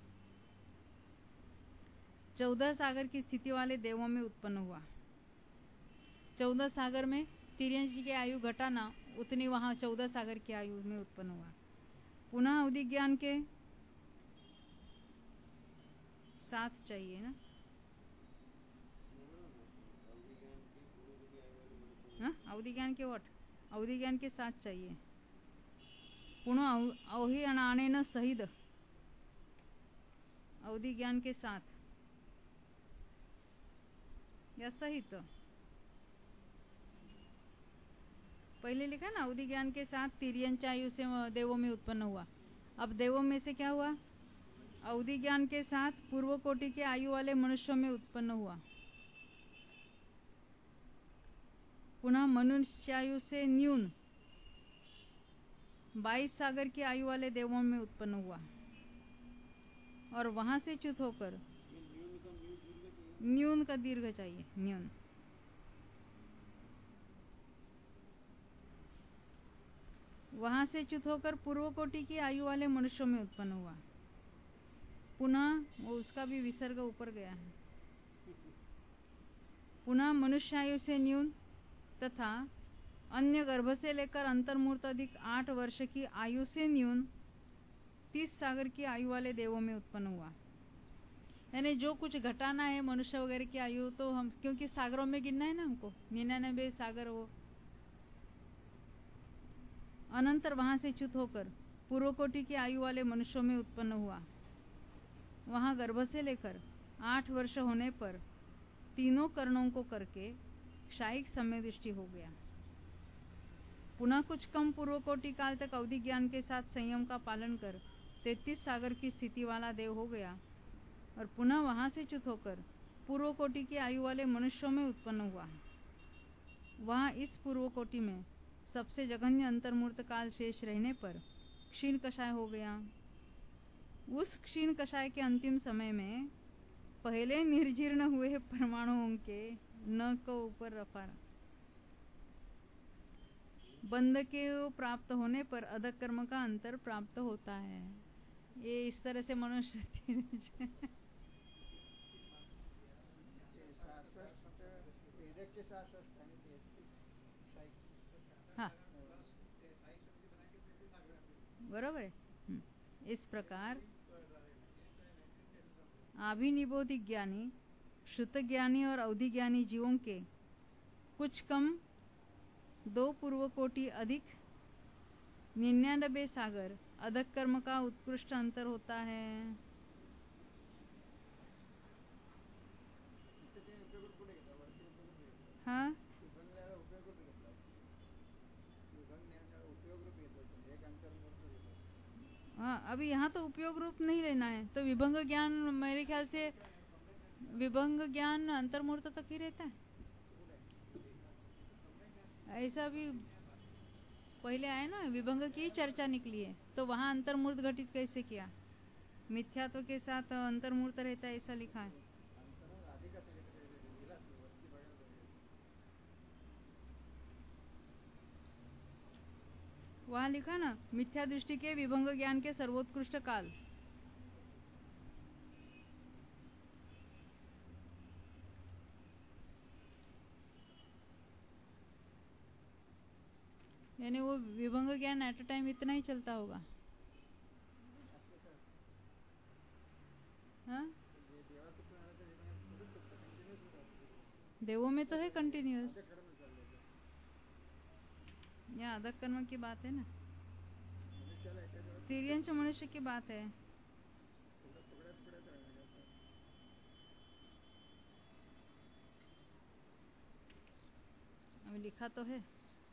14 सागर की स्थिति वाले देवों में उत्पन्न हुआ। 14 सागर में तिर्यंच की आयु घटाना, उतनी वहां 14 सागर की आयु में उत्पन्न हुआ। पुनः अवधि ज्ञान के साथ चाहिए ना, अवधि ज्ञान के अवधि ज्ञान के साथ चाहिए। पुनः अवधि आने न सहित, अवधि ज्ञान के साथ या सहित, पहले लिखा ना अवधि ज्ञान के साथ तिर्यंचायु से देवों में उत्पन्न हुआ। अब देवों में से क्या हुआ? अवधि ज्ञान के साथ पूर्व कोटि के आयु वाले मनुष्यों में उत्पन्न हुआ। पुनः मनुष्यायु से न्यून 22 सागर की आयु वाले देवों में उत्पन्न हुआ और वहां से च्युत होकर न्यून का दीर्घ चाहिए, न्यून वहां से च्युत होकर पूर्व कोटि की आयु वाले मनुष्यों में उत्पन्न हुआ। पुनः वो उसका भी विसर्ग ऊपर गया है। पुनः मनुष्य आयु से न्यून तथा अन्य गर्भ से लेकर अंतर्मूर्त अधिक 8 वर्ष की आयु से न्यून 30 सागर की आयु वाले देवों में उत्पन्न हुआ। यानी जो कुछ घटाना है मनुष्य वगैरह की आयु तो हम, क्योंकि सागरों में गिनना है ना हमको, 99 सागर वो अनंतर वहां से च्युत होकर पूर्व कोटि की आयु वाले मनुष्यों में उत्पन्न हुआ। वहां गर्भ से लेकर 8 वर्ष होने पर तीनों कर्णों को करके क्षायिक समय दृष्टि हो गया। पुनः कुछ कम पूर्व कोटि काल तक अवधि ज्ञान के साथ संयम का पालन कर 33 सागर की स्थिति वाला देव हो गया और पुनः वहां से च्युत होकर पूर्व कोटि की आयु वाले मनुष्यों में उत्पन्न हुआ। वहां इस पूर्व कोटि में सबसे जघन्य अंतर्मूर्त काल शेष रहने पर क्षीण कषाय हो गया। उस क्षीण कषाय के अंतिम समय में पहले निर्जीर्ण हुए परमाणुओं के न को ऊपर रफा बंध के प्राप्त होने पर अधक कर्म का अंतर प्राप्त होता है। ये इस तरह से मनुष्य हाँ बराबर है। इस प्रकार अभिनिबोधिक ज्ञानी, श्रुत ज्ञानी और अवधि ज्ञानी जीवों के कुछ कम 2 पूर्व कोटि अधिक 99 सागर अधक कर्म का उत्कृष्ट अंतर होता है। हाँ हाँ, अभी यहाँ तो उपयोग रूप नहीं लेना है, तो विभंग ज्ञान मेरे ख्याल से विभंग ज्ञान अंतर्मूर्त तक ही रहता है। ऐसा भी पहले आया ना, विभंग की चर्चा निकली है, तो वहां अंतर्मूर्त घटित कैसे किया, मिथ्यात्व के साथ अंतर्मूर्त रहता है ऐसा लिखा है। वहां लिखा ना, मिथ्या दृष्टि के विभंग ज्ञान के सर्वोत्कृष्ट काल। यानी वो विभंग ज्ञान एट अ टाइम इतना ही चलता होगा। हाँ देवों में तो है कंटिन्यूअस, यहाँ अधक कर्म की बात है ना, तिर्यंच मनुष्य की बात है। अभी लिखा तो है,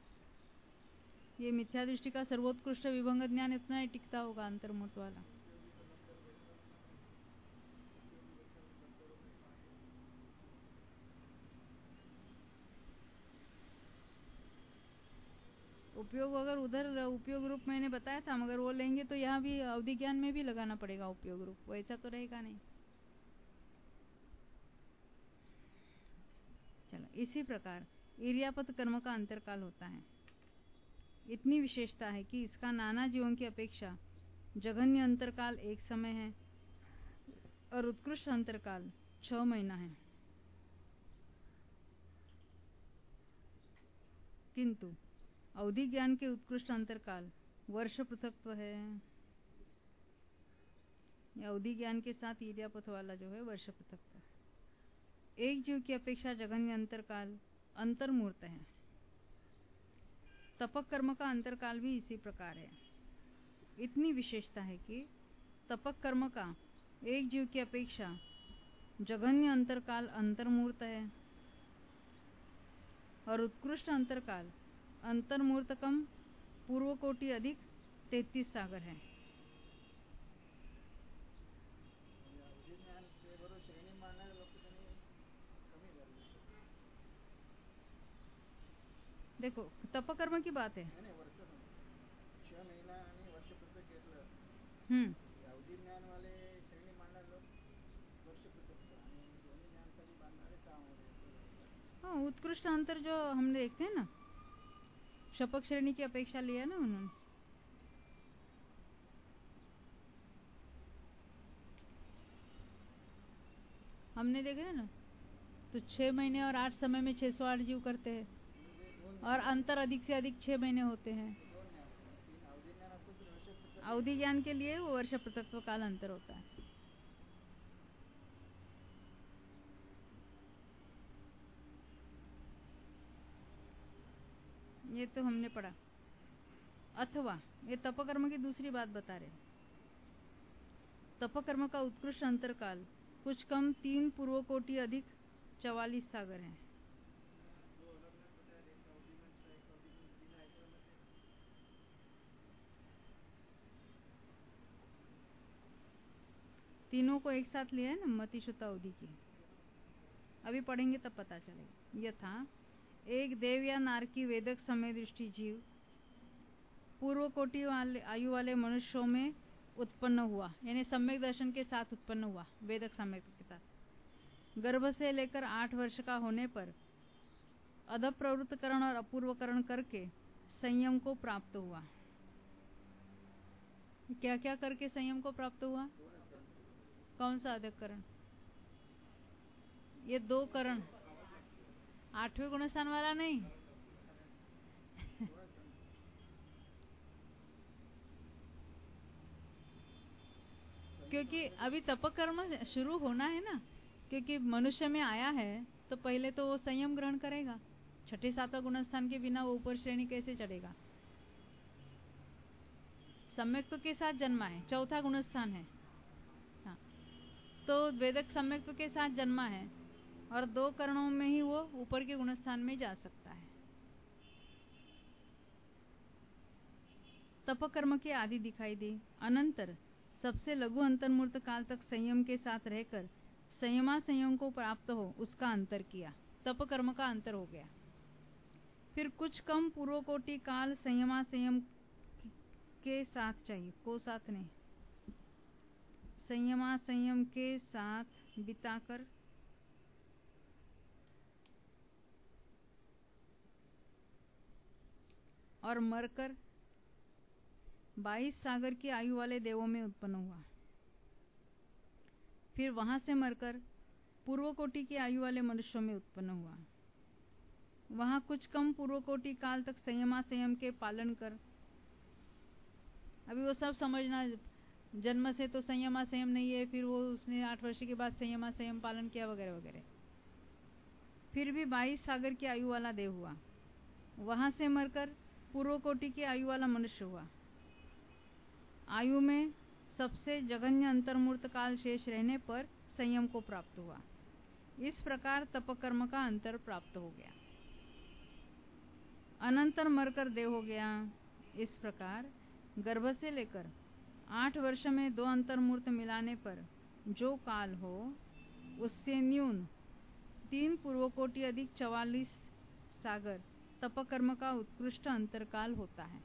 ये मिथ्या दृष्टि का सर्वोत्कृष्ट विभंग ज्ञान इतना ही टिकता होगा अंतर्मूर्त वाला। उपयोग अगर उधर उपयोग रूप मैंने बताया था, मगर वो लेंगे तो यहाँ भी अवधि ज्ञान में भी लगाना पड़ेगा उपयोग रूप, वैसा तो रहेगा नहीं। चलो, इसी प्रकार इर्यापत कर्म का अंतरकाल होता है। इतनी विशेषता है कि इसका नाना जीवों की अपेक्षा जघन्य अंतरकाल 1 समय है और उत्कृष्ट अंतरकाल 6 महीना है। किंतु अवधि ज्ञान के उत्कृष्ट अंतरकाल वर्ष पृथक्त्व है। अवधि ज्ञान के साथ इर्यापथ वाला जो है वर्ष पृथक्त्व। एक जीव की अपेक्षा जघन्य अंतरकाल अंतर्मूर्त है। तपक कर्म का अंतरकाल भी इसी प्रकार है। इतनी विशेषता है कि तपक कर्म का एक जीव की अपेक्षा जघन्य अंतरकाल अंतर्मूर्त है और उत्कृष्ट अंतरकाल अंतर्मूर्तकम पूर्व कोटि अधिक 33 सागर है। देखो तपकर्म की बात है। हाँ, उत्कृष्ट अंतर जो हम देखते हैं ना, शपक श्रेणी की अपेक्षा लिया ना उन्होंने, हमने देखा है ना, तो 6 महीने और 8 समय में 608 जीव करते हैं, और अंतर अधिक से अधिक 6 महीने होते हैं। अवधि ज्ञान के लिए वो वर्ष प्रतत्व काल अंतर होता है। ये तो हमने पढ़ा। अथवा ये तपकर्म की दूसरी बात बता रहे। तपकर्म का उत्कृष्ट अंतरकाल कुछ कम 3 पूर्व कोटि अधिक 44 सागर है। तीनों को एक साथ लिया है ना, मतिशुता अवधि की। अभी पढ़ेंगे तब पता चलेगा। यथा एक देव या नार की वेदक समय दृष्टि जीव पूर्व कोटि वाले आयु वाले मनुष्यों में उत्पन्न हुआ, यानी सम्यक दर्शन के साथ उत्पन्न हुआ, वेदक सम्यक के साथ। गर्भ से लेकर 8 वर्ष का होने पर अध प्रवृत्तकरण और अपूर्वकरण करके संयम को प्राप्त हुआ। क्या क्या करके संयम को प्राप्त हुआ? कौन सा अधकरण? ये 2 करण, 8वें गुणस्थान वाला नहीं। क्योंकि अभी तपकर्म शुरू होना है ना, क्योंकि मनुष्य में आया है तो पहले तो वो संयम ग्रहण करेगा। 6ठे 7वें गुणस्थान के बिना वो ऊपर श्रेणी कैसे चढ़ेगा? सम्यक्त्व के साथ जन्मा है, 4था गुणस्थान है। हाँ, तो वेदक सम्यक्त्व के साथ जन्मा है और 2 करणों में ही वो ऊपर के गुणस्थान में जा सकता है। तपकर्म के आदि दिखाई दी। अनंतर सबसे लघु अंतर्मूर्त काल तक संयम के साथ रहकर संयमा संयम को प्राप्त हो, उसका अंतर किया। तपकर्म का अंतर हो गया। फिर कुछ कम पूर्व कोटि काल संयमा संयम के साथ चाहिए, को साथ नहीं, संयमा संयम के साथ बिताकर और मरकर 22 सागर की आयु वाले देवों में उत्पन्न हुआ। फिर वहां से मरकर पूर्व कोटि की आयु वाले मनुष्यों में उत्पन्न हुआ। वहां कुछ कम पूर्व कोटि काल तक संयमा संयम के पालन कर, अभी वो सब समझना, जन्म से तो संयमा संयम नहीं है, फिर वो उसने 8 वर्ष के बाद संयमा संयम पालन किया वगैरह वगैरह। फिर भी 22 सागर की आयु वाला देव हुआ। वहां से मरकर पूर्व कोटि की आयु वाला मनुष्य हुआ। आयु में सबसे जघन्य अंतर्मूर्त काल शेष रहने पर संयम को प्राप्त हुआ। इस प्रकार तपकर्म का अंतर प्राप्त हो गया। अनंतर मरकर देव हो गया। इस प्रकार गर्भ से लेकर 8 वर्ष में 2 अंतर्मूर्त मिलाने पर जो काल हो, उससे न्यून 3 पूर्व कोटि अधिक 44 सागर तपकर्म का उत्कृष्ट अंतरकाल होता है।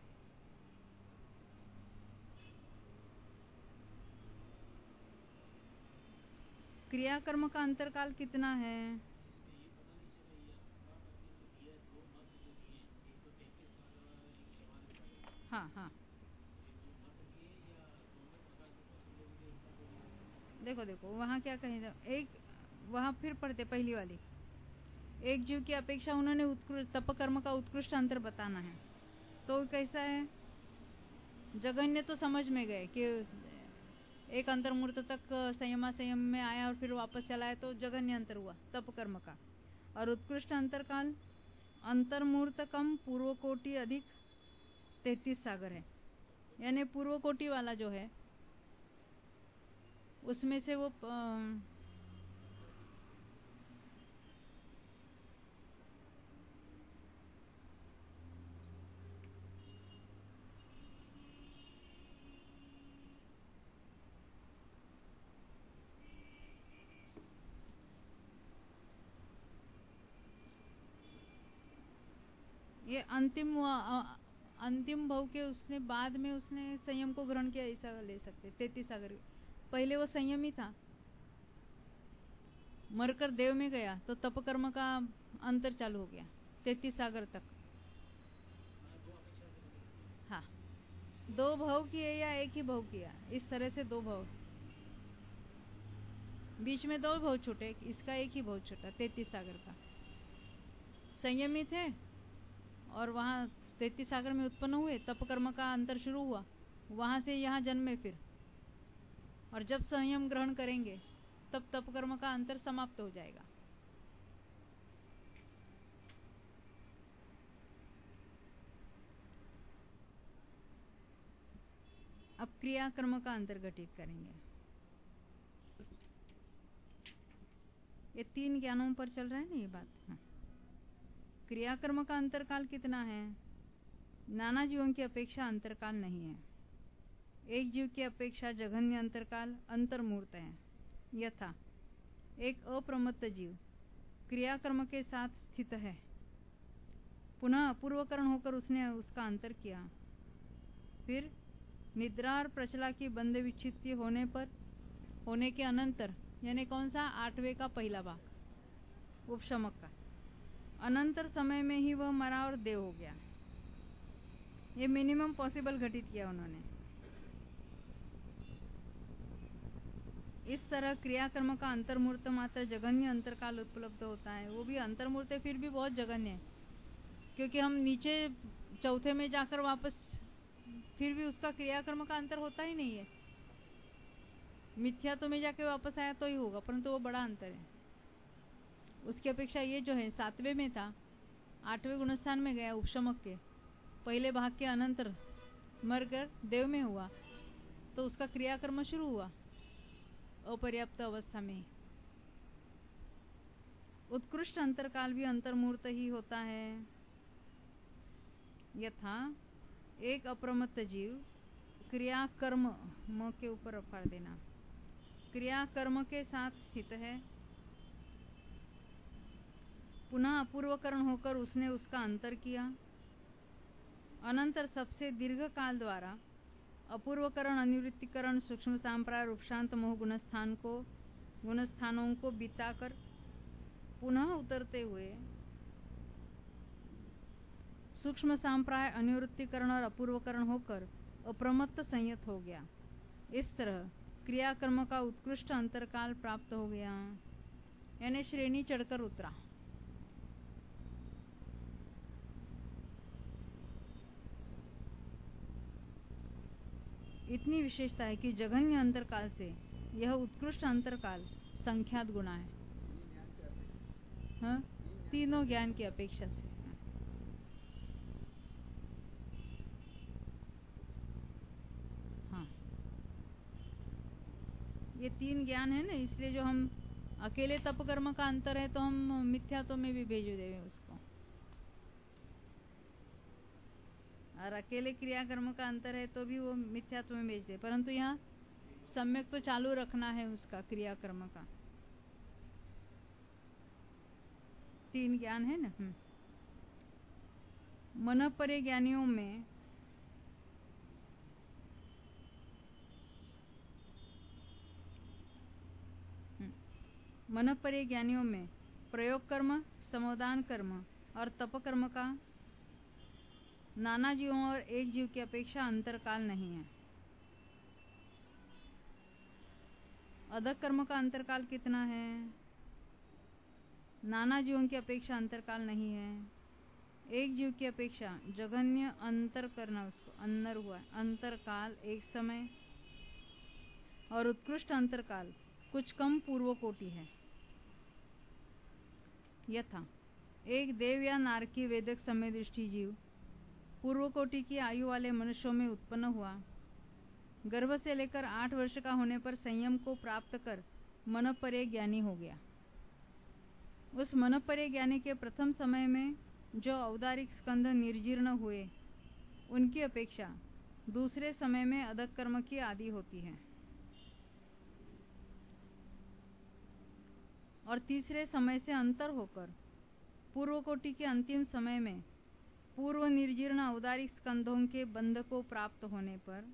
क्रियाकर्म का अंतरकाल कितना है? हाँ हाँ, देखो देखो वहाँ क्या कहेगा, एक वहाँ फिर पढ़ते पहली वाली, एक जीव की अपेक्षा उन्होंने उत्कृष्ट तपकर्म का उत्कृष्ट अंतर बताना है। तो कैसा है? जघन्य तो समझ में गए कि एक अंतर्मूर्त तक संयमा संयम में आया और फिर वापस चला है, तो जघन्य अंतर हुआ तपकर्म का। और उत्कृष्ट अंतरकाल अंतर्मूर्त कम पूर्व कोटि अधिक 33 सागर है, यानी पूर्व कोटि वाला जो है उसमें से वो ये अंतिम भाव के उसने बाद में उसने संयम को ग्रहण किया, ऐसा ले सकते। 33 सागर, पहले वो संयमी था, मरकर देव में गया तो तपकर्म का अंतर चालू हो गया 33 सागर तक। हाँ, 2 भाव किए या एक ही भाव किया, इस तरह से 2 भाव। बीच में दो बहुत छोटे, इसका एक ही बहुत छोटा, 33 सागर का। संयमित है और वहाँ 33 सागर में उत्पन्न हुए, तप कर्म का अंतर शुरू हुआ, वहाँ से यहाँ जन्मे फिर, और जब संयम ग्रहण करेंगे तब तप कर्म का अंतर समाप्त हो जाएगा। अब क्रिया कर्म का अंतर घटित करेंगे। ये 3 ज्ञानों पर चल रहा है ना ये बात। हाँ। क्रिया कर्म का अंतरकाल कितना है? नाना जीवों की अपेक्षा अंतरकाल नहीं है। एक जीव की अपेक्षा जघन्य अंतरकाल अंतर्मूर्त है। यथा एक अप्रमत्त जीव क्रियाकर्म के साथ स्थित है, पुनः अपूर्वकरण होकर उसने उसका अंतर किया, फिर निद्रा और प्रचला की बंध विच्छित्ति होने के अनंतर, यानी कौन सा? 8वें का पहला भाग उपशमक का, अनंतर समय में ही वह मरा और देव हो गया। ये मिनिमम पॉसिबल घटित किया उन्होंने। इस तरह क्रियाकर्म का अंतर्मूर्त मात्र जघन्य अंतरकाल उपलब्ध होता है। वो भी अंतर्मूर्त फिर भी बहुत जघन्य है, क्योंकि हम नीचे चौथे में जाकर वापस, फिर भी उसका क्रियाकर्म का अंतर होता ही नहीं है। मिथ्या तो में जाके वापस आया तो ही होगा, परंतु वो बड़ा अंतर है। उसकी अपेक्षा ये जो है 7वें में था, 8वें गुणस्थान में गया उपशमक के पहले भाग के अनंतर मरकर देव में हुआ, तो उसका क्रियाकर्म शुरू हुआ अपर्याप्त अवस्था में। उत्कृष्ट अंतरकाल भी अंतर्मूर्त ही होता है। यथा एक अप्रमत्त जीव क्रियाकर्म, म के ऊपर अफार देना, क्रियाकर्म के साथ स्थित है, पुनः अपूर्वकरण होकर उसने उसका अंतर किया, अनंतर सबसे दीर्घ काल द्वारा अपूर्वकरण, अनिवृत्तिकरण, सूक्ष्म सांप्राय, रूपशांत मोह गुणस्थानों को बिताकर पुनः उतरते हुए सूक्ष्म सांप्राय, अनिवृत्तिकरण और अपूर्वकरण होकर अप्रमत्त संयत हो गया। इस तरह क्रियाकर्म का उत्कृष्ट अंतरकाल प्राप्त हो गया, यानी श्रेणी चढ़कर उतरा। इतनी विशेषता है कि जघन्य अंतरकाल से यह उत्कृष्ट अंतरकाल संख्यात गुना है। हाँ? तीनों ज्ञान की अपेक्षा से। हाँ, ये 3 ज्ञान है ना, इसलिए जो हम अकेले तप कर्म का अंतर है तो हम मिथ्यात्व में भी भेज देवे उसको, और अकेले क्रियाकर्म का अंतर है तो भी वो मिथ्यात्व में भेज दे, परंतु यहाँ सम्यक तो चालू रखना है उसका क्रियाकर्म का। 3 ज्ञान है ना। मन परे ज्ञानियों में प्रयोग कर्म, समोदान कर्म और तप कर्म का नाना जीवों और एक जीव की अपेक्षा अंतरकाल नहीं है। अधक कर्म का अंतरकाल कितना है? नाना जीवों की अपेक्षा अंतरकाल नहीं है। एक जीव की अपेक्षा जघन्य अंतर करना, उसको अन्नर हुआ है, अंतरकाल एक समय, और उत्कृष्ट अंतरकाल कुछ कम पूर्व कोटि है। यथा एक देव या नारकी वेदक समय दृष्टि जीव पूर्व कोटि की आयु वाले मनुष्यों में उत्पन्न हुआ, गर्भ से लेकर 8 वर्ष का होने पर संयम को प्राप्त कर मनपरे ज्ञानी हो गया। उस मनपरे ज्ञानी के प्रथम समय में जो औदारिक स्कंध निर्जीर्ण हुए, उनकी अपेक्षा दूसरे समय में अधक कर्म की आदि होती है, और तीसरे समय से अंतर होकर पूर्व कोटि के अंतिम समय में पूर्व निर्जीर्ण औदारिक स्कंधों के बंध को प्राप्त होने पर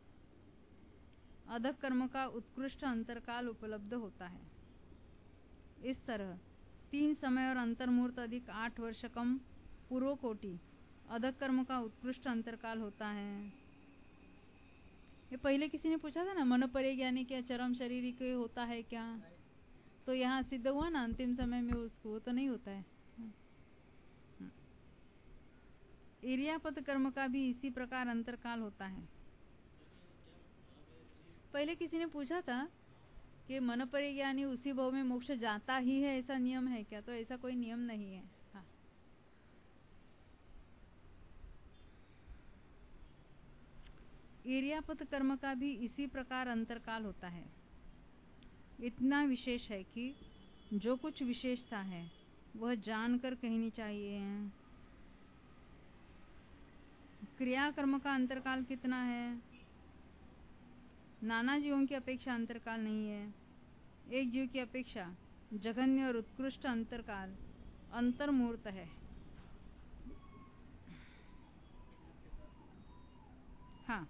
अधक कर्म का उत्कृष्ट अंतरकाल उपलब्ध होता है। इस तरह 3 समय और अंतर्मूर्त अधिक 8 वर्ष कम पूर्व कोटि अधक कर्म का उत्कृष्ट अंतरकाल होता है। ये पहले किसी ने पूछा था ना, मन परे ज्ञानी क्या चरम शरीर के होता है क्या? तो यहाँ सिद्ध हुआ ना अंतिम समय में उसको, वो तो नहीं होता है। इरियापत कर्म का भी इसी प्रकार अंतरकाल होता है। पहले किसी ने पूछा था कि मन परिज्ञानी उसी भव में मोक्ष जाता ही है, ऐसा नियम है क्या? तो ऐसा कोई नियम नहीं है। हाँ। इरियापत कर्म का भी इसी प्रकार अंतरकाल होता है। इतना विशेष है कि जो कुछ विशेषता है वह जानकर कहनी चाहिए। क्रिया कर्म का अंतरकाल कितना है? नाना जीवों की अपेक्षा अंतरकाल नहीं है। एक जीव की अपेक्षा जघन्य और उत्कृष्ट अंतरकाल अंतर्मूर्त है। हाँ,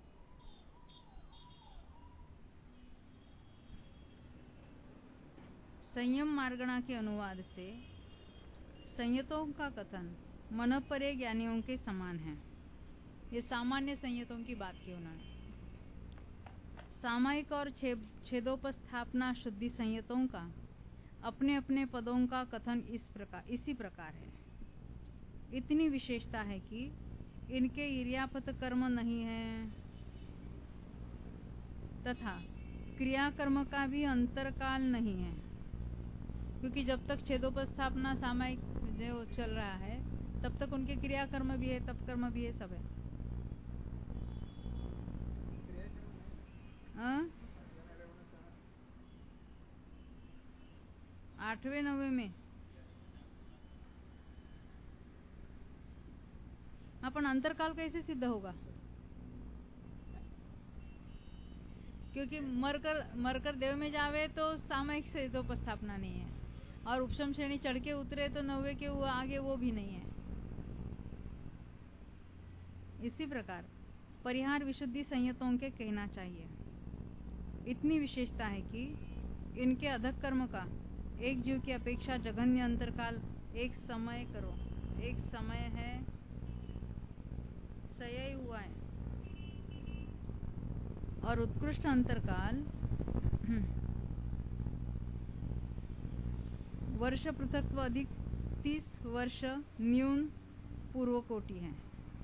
संयम मार्गणा के अनुवाद से संयतों का कथन मन परे ज्ञानियों के समान है। ये सामान्य संयतों की बात की उन्होंने। सामायिक और छेदोपस्थापना शुद्धि संयतों का अपने अपने पदों का कथन इसी प्रकार है। इतनी विशेषता है कि इनके इरियापत कर्म नहीं है तथा क्रिया कर्म का भी अंतरकाल नहीं है, क्योंकि जब तक छेदोपस्थापना सामायिक जो चल रहा है तब तक उनके क्रिया कर्म भी है, तप कर्म भी है, सब है। 8वें 9वें में अपन अंतरकाल कैसे सिद्ध होगा? क्योंकि मरकर देव में जावे तो सामायिक से तो उपस्थापना नहीं है, और उपशम श्रेणी चढ़ के उतरे तो 9वें के वो आगे वो भी नहीं है। इसी प्रकार परिहार विशुद्धि संयतों के कहना चाहिए। इतनी विशेषता है कि इनके अधक कर्म का एक जीव की अपेक्षा जघन्य अंतरकाल एक समय करो, एक समय है, सय हुआ है, और उत्कृष्ट अंतरकाल वर्ष पृथक्व अधिक 30 वर्ष न्यून पूर्व कोटि है।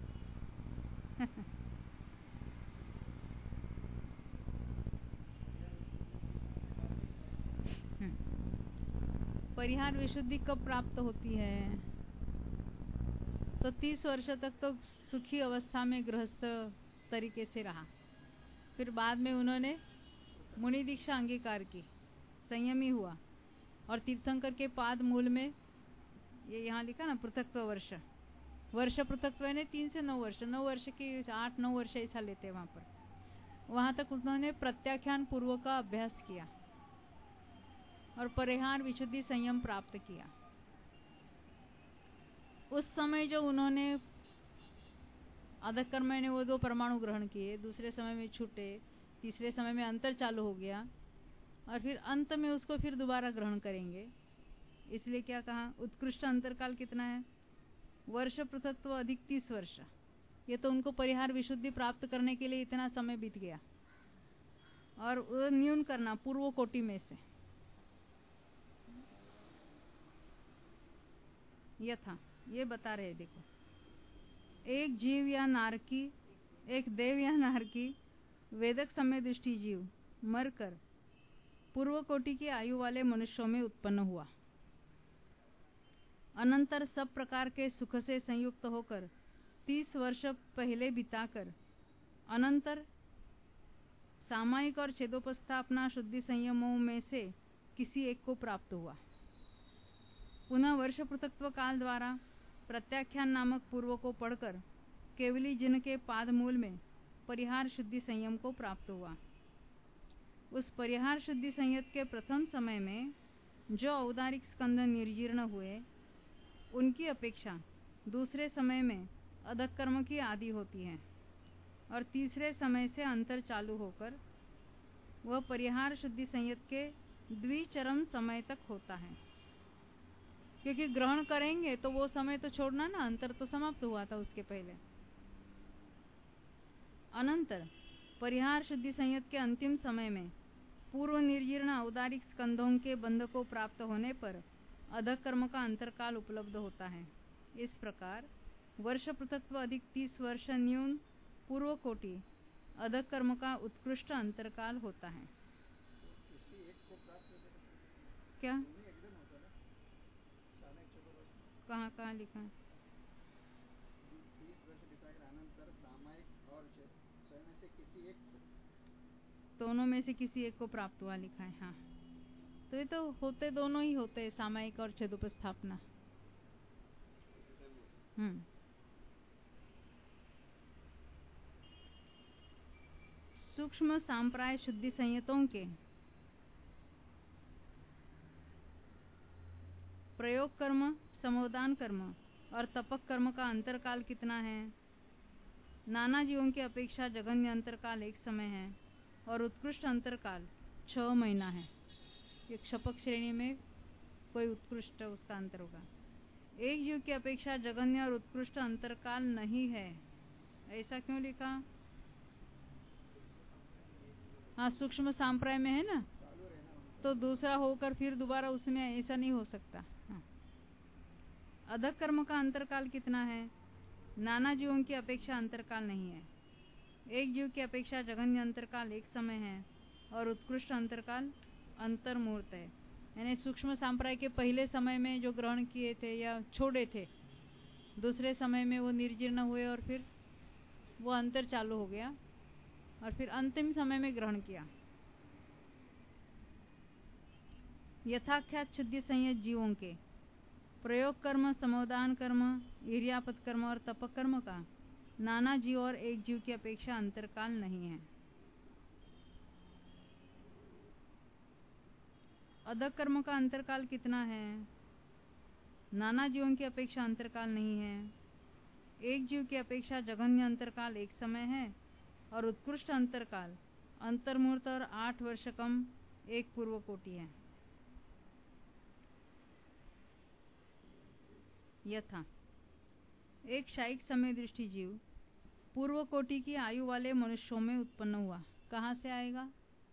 परिहार विशुद्धि कब प्राप्त होती है? तो 30 वर्ष तक तो सुखी अवस्था में गृहस्थ तरीके से रहा, फिर बाद में उन्होंने मुनि दीक्षा अंगीकार की, संयमी हुआ, और तीर्थंकर के पाद मूल में ये यहाँ लिखा ना पृथक्व वर्ष पृथक्व ने 3 से 9 वर्ष, 9 वर्ष की 8-9 वर्ष ऐसा लेते हैं वहां पर। वहां तक उन्होंने प्रत्याख्यान पूर्व का अभ्यास किया और परिहार विशुद्धि संयम प्राप्त किया। उस समय जो उन्होंने अधक कर्म ने वो 2 परमाणु ग्रहण किए, दूसरे समय में छूटे, तीसरे समय में अंतर चालू हो गया, और फिर अंत में उसको फिर दोबारा ग्रहण करेंगे। इसलिए क्या कहा? उत्कृष्ट अंतरकाल कितना है? वर्ष पृथक्व अधिक 30 वर्ष। ये तो उनको परिहार विशुद्धि प्राप्त करने के लिए इतना समय बीत गया, और वो न्यून करना पूर्व कोटि में से यथा ये बता रहे। देखो, एक जीव या नारकी, एक देव या नारकी वेदक समय दृष्टि जीव मरकर पूर्व कोटि की आयु वाले मनुष्यों में उत्पन्न हुआ। अनंतर सब प्रकार के सुख से संयुक्त होकर 30 वर्ष पहले बिताकर अनंतर सामायिक और छेदोपस्थापना शुद्धि संयमों में से किसी एक को प्राप्त हुआ। पुनः वर्ष पृथक्व काल द्वारा प्रत्याख्यान नामक पूर्व को पढ़कर केवली जिनके पाद मूल में परिहार शुद्धि संयम को प्राप्त हुआ। उस परिहार शुद्धि संयत के प्रथम समय में जो औदारिक स्कंद निर्जीर्ण हुए, उनकी अपेक्षा दूसरे समय में अधक कर्म की आदि होती है, और तीसरे समय से अंतर चालू होकर वह परिहार शुद्धि संयत के द्विचरम समय तक होता है। क्योंकि ग्रहण करेंगे तो वो समय तो छोड़ना ना, अंतर तो समाप्त हुआ था उसके पहले। अनंतर परिहार शुद्धि संयत के अंतिम समय में अपूर्व निर्जीर्ण औदारिक स्कंधों के बंध को प्राप्त होने पर अधक कर्म का अंतरकाल उपलब्ध होता है। इस प्रकार वर्ष पृथक्त्व अधिक 30 वर्ष न्यून पूर्व कोटि अधक कर्म का उत्कृष्ट अंतरकाल होता है। क्या कहाँ कहाँ लिखा है? दोनों में से किसी एक को प्राप्त हुआ लिखा है। हाँ, तो ये तो होते दोनों ही होते हैं, सामायिक और छेदोपस्थापना। सूक्ष्म सांप्राय शुद्धि संयतों के प्रयोग कर्म, समोदान कर्म और तपक कर्म का अंतरकाल कितना है? नाना जीवों की अपेक्षा जघन्य अंतरकाल एक समय है और उत्कृष्ट अंतरकाल 6 महीना है। एक क्षपक श्रेणी में कोई उत्कृष्ट उसका अंतर होगा। एक जीव की अपेक्षा जघन्य और उत्कृष्ट अंतरकाल नहीं है। ऐसा क्यों लिखा? हाँ, सूक्ष्म सांप्राय में है ना, तो दूसरा होकर फिर दोबारा उसमें ऐसा नहीं हो सकता। हाँ। अधक कर्म का अंतरकाल कितना है? नाना जीवों की अपेक्षा अंतरकाल नहीं है। एक जीव की अपेक्षा जघन्य अंतरकाल एक समय है और उत्कृष्ट अंतरकाल अंतर्मुहूर्त है। यानी सूक्ष्म सांप्राय के पहले समय में जो ग्रहण किए थे या छोड़े थे, दूसरे समय में वो निर्जीर्ण हुए और फिर वो अंतर चालू हो गया और फिर अंतिम समय में ग्रहण किया। यथाख्यात शुद्धि संयत जीवों के प्रयोग कर्म, समोदान कर्म, इर्यापत कर्म और तपक कर्म का नाना जीव और एक जीव की अपेक्षा अंतरकाल नहीं है। अधक कर्म का अंतरकाल कितना है? नाना जीवों की अपेक्षा अंतरकाल नहीं है। एक जीव की अपेक्षा जघन्य अंतरकाल एक समय है और उत्कृष्ट अंतरकाल अंतर्मुहूर्त और 8 वर्ष कम एक पूर्व कोटि है। यथा एक शायिक समय दृष्टि जीव पूर्व कोटि की आयु वाले मनुष्यों में उत्पन्न हुआ। कहाँ से आएगा?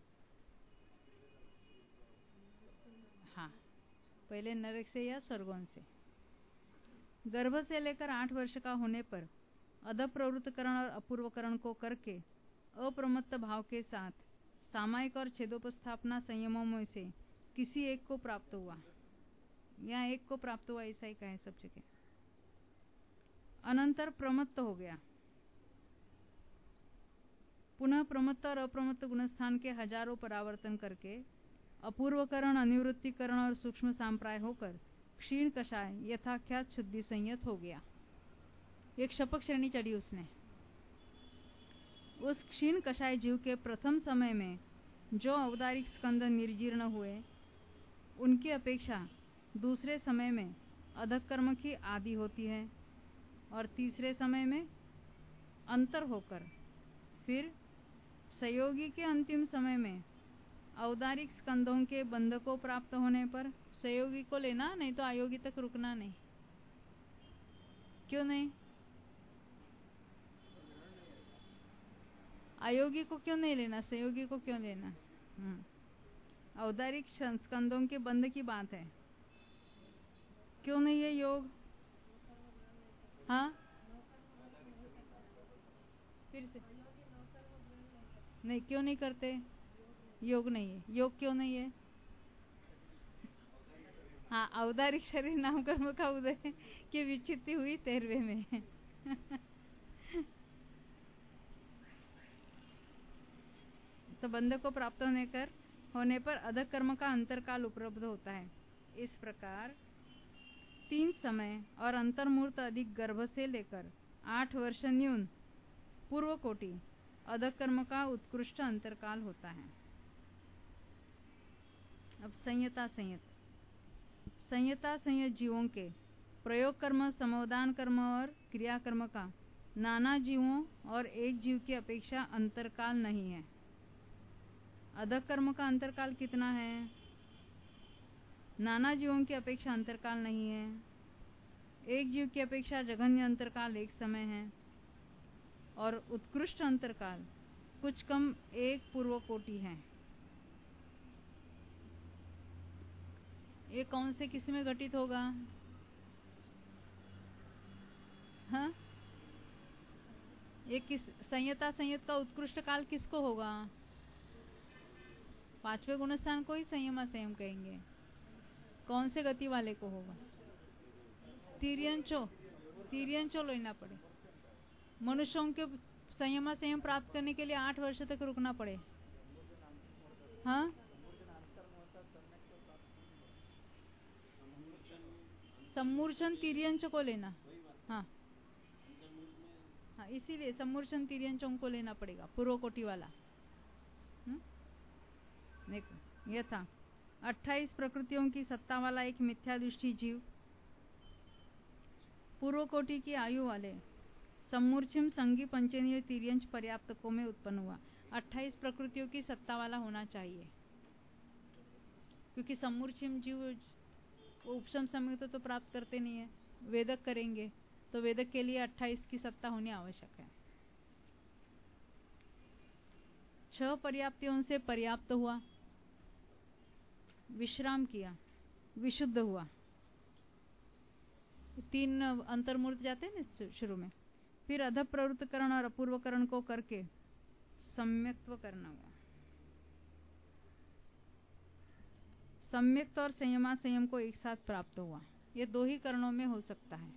हाँ, पहले नरक से या स्वर्गों से। गर्भ से लेकर 8 वर्ष का होने पर अध प्रवृत्तकरण और अपूर्वकरण को करके अप्रमत्त भाव के साथ सामायिक और छेदोपस्थापना संयमों में से किसी एक को प्राप्त हुआ। यहाँ एक को प्राप्त हुआ ऐसा ही कहे सब जगह। अनंतर प्रमत्त हो गया। पुनः प्रमत्त और अप्रमत्त गुणस्थान के हजारों परावर्तन करके अपूर्वकरण, अनिवृत्तिकरण और सूक्ष्म सांप्राय होकर क्षीण कषाय यथाख्यात शुद्धि संयत हो गया। एक शपक श्रेणी चढ़ी उसने। उस क्षीण कषाय जीव के प्रथम समय में जो औदारिक स्कंद निर्जीर्ण हुए, उनकी अपेक्षा दूसरे समय में अधक कर्म की आदि होती है और तीसरे समय में अंतर होकर फिर संयोगी के अंतिम समय में औदारिक स्कंदों के बंध को प्राप्त होने पर संयोगी को लेना, नहीं तो अयोगी तक रुकना नहीं। क्यों नहीं? अयोगी को क्यों नहीं लेना, संयोगी को क्यों लेना? औदारिक स्कंदों के बंध की बात है। क्यों नहीं है योग? हाँ, फिर से नहीं, क्यों नहीं करते? योग नहीं है। योग क्यों नहीं है? हाँ, औदारिक शरीर नाम कर्म का उदय की विच्छित्ति हुई 13वें में। तो बंध को प्राप्त होने पर अधक कर्म का अंतरकाल उपलब्ध होता है। इस प्रकार 3 समय और अंतर्मुहूर्त अधिक गर्भ से लेकर 8 वर्ष न्यून पूर्व कोटि अधक कर्म का उत्कृष्ट अंतरकाल होता है। अब संयता संयत जीवों के प्रयोग कर्म, समोदान कर्म और क्रिया कर्म का नाना जीवों और एक जीव की अपेक्षा अंतरकाल नहीं है। अधक कर्म का अंतरकाल कितना है? नाना जीवों की अपेक्षा अंतरकाल नहीं है। एक जीव की अपेक्षा जघन्य अंतरकाल एक समय है और उत्कृष्ट अंतरकाल कुछ कम एक पूर्व कोटि है। ये कौन से किस में घटित होगा? हाँ, ये किस संयता संयत का उत्कृष्ट काल किसको होगा? पांचवें गुणस्थान को ही संयमा संयम कहेंगे। कौन से गति वाले को होगा? तिर्यंचो लेना पड़े। मनुष्यों के संयमा संयम प्राप्त करने के लिए 8 वर्ष तक रुकना पड़े। हाँ, सम्मूर्छन तिर्यंच को लेना। हाँ हाँ, इसीलिए सम्मूर्छन तिर्यंचों को लेना पड़ेगा, पूर्व कोटि वाला। देखो यथा 28 प्रकृतियों की सत्ता वाला एक मिथ्या दृष्टि जीव पूर्व कोटि की आयु वाले सम्मूर्छिम संगी पंचेंद्रिय तिर्यंच पर्याप्तकों में उत्पन्न हुआ। 28 प्रकृतियों की सत्ता वाला होना चाहिए, क्योंकि सम्मूर्छिम जीव उपशम समय तो प्राप्त करते नहीं है। वेदक करेंगे तो वेदक के लिए 28 की सत्ता होनी आवश्यक है। 6 पर्याप्तियों से पर्याप्त हुआ, विश्राम किया, विशुद्ध हुआ। 3 अंतर्मूर्त जाते हैं ना शुरू में, फिर अध प्रवृत्तकरण और अपूर्वकरण को करके सम्यक्त्व करना हुआ। सम्यक्त और संयमा संयम को एक साथ प्राप्त हुआ। ये 2 ही करणों में हो सकता है।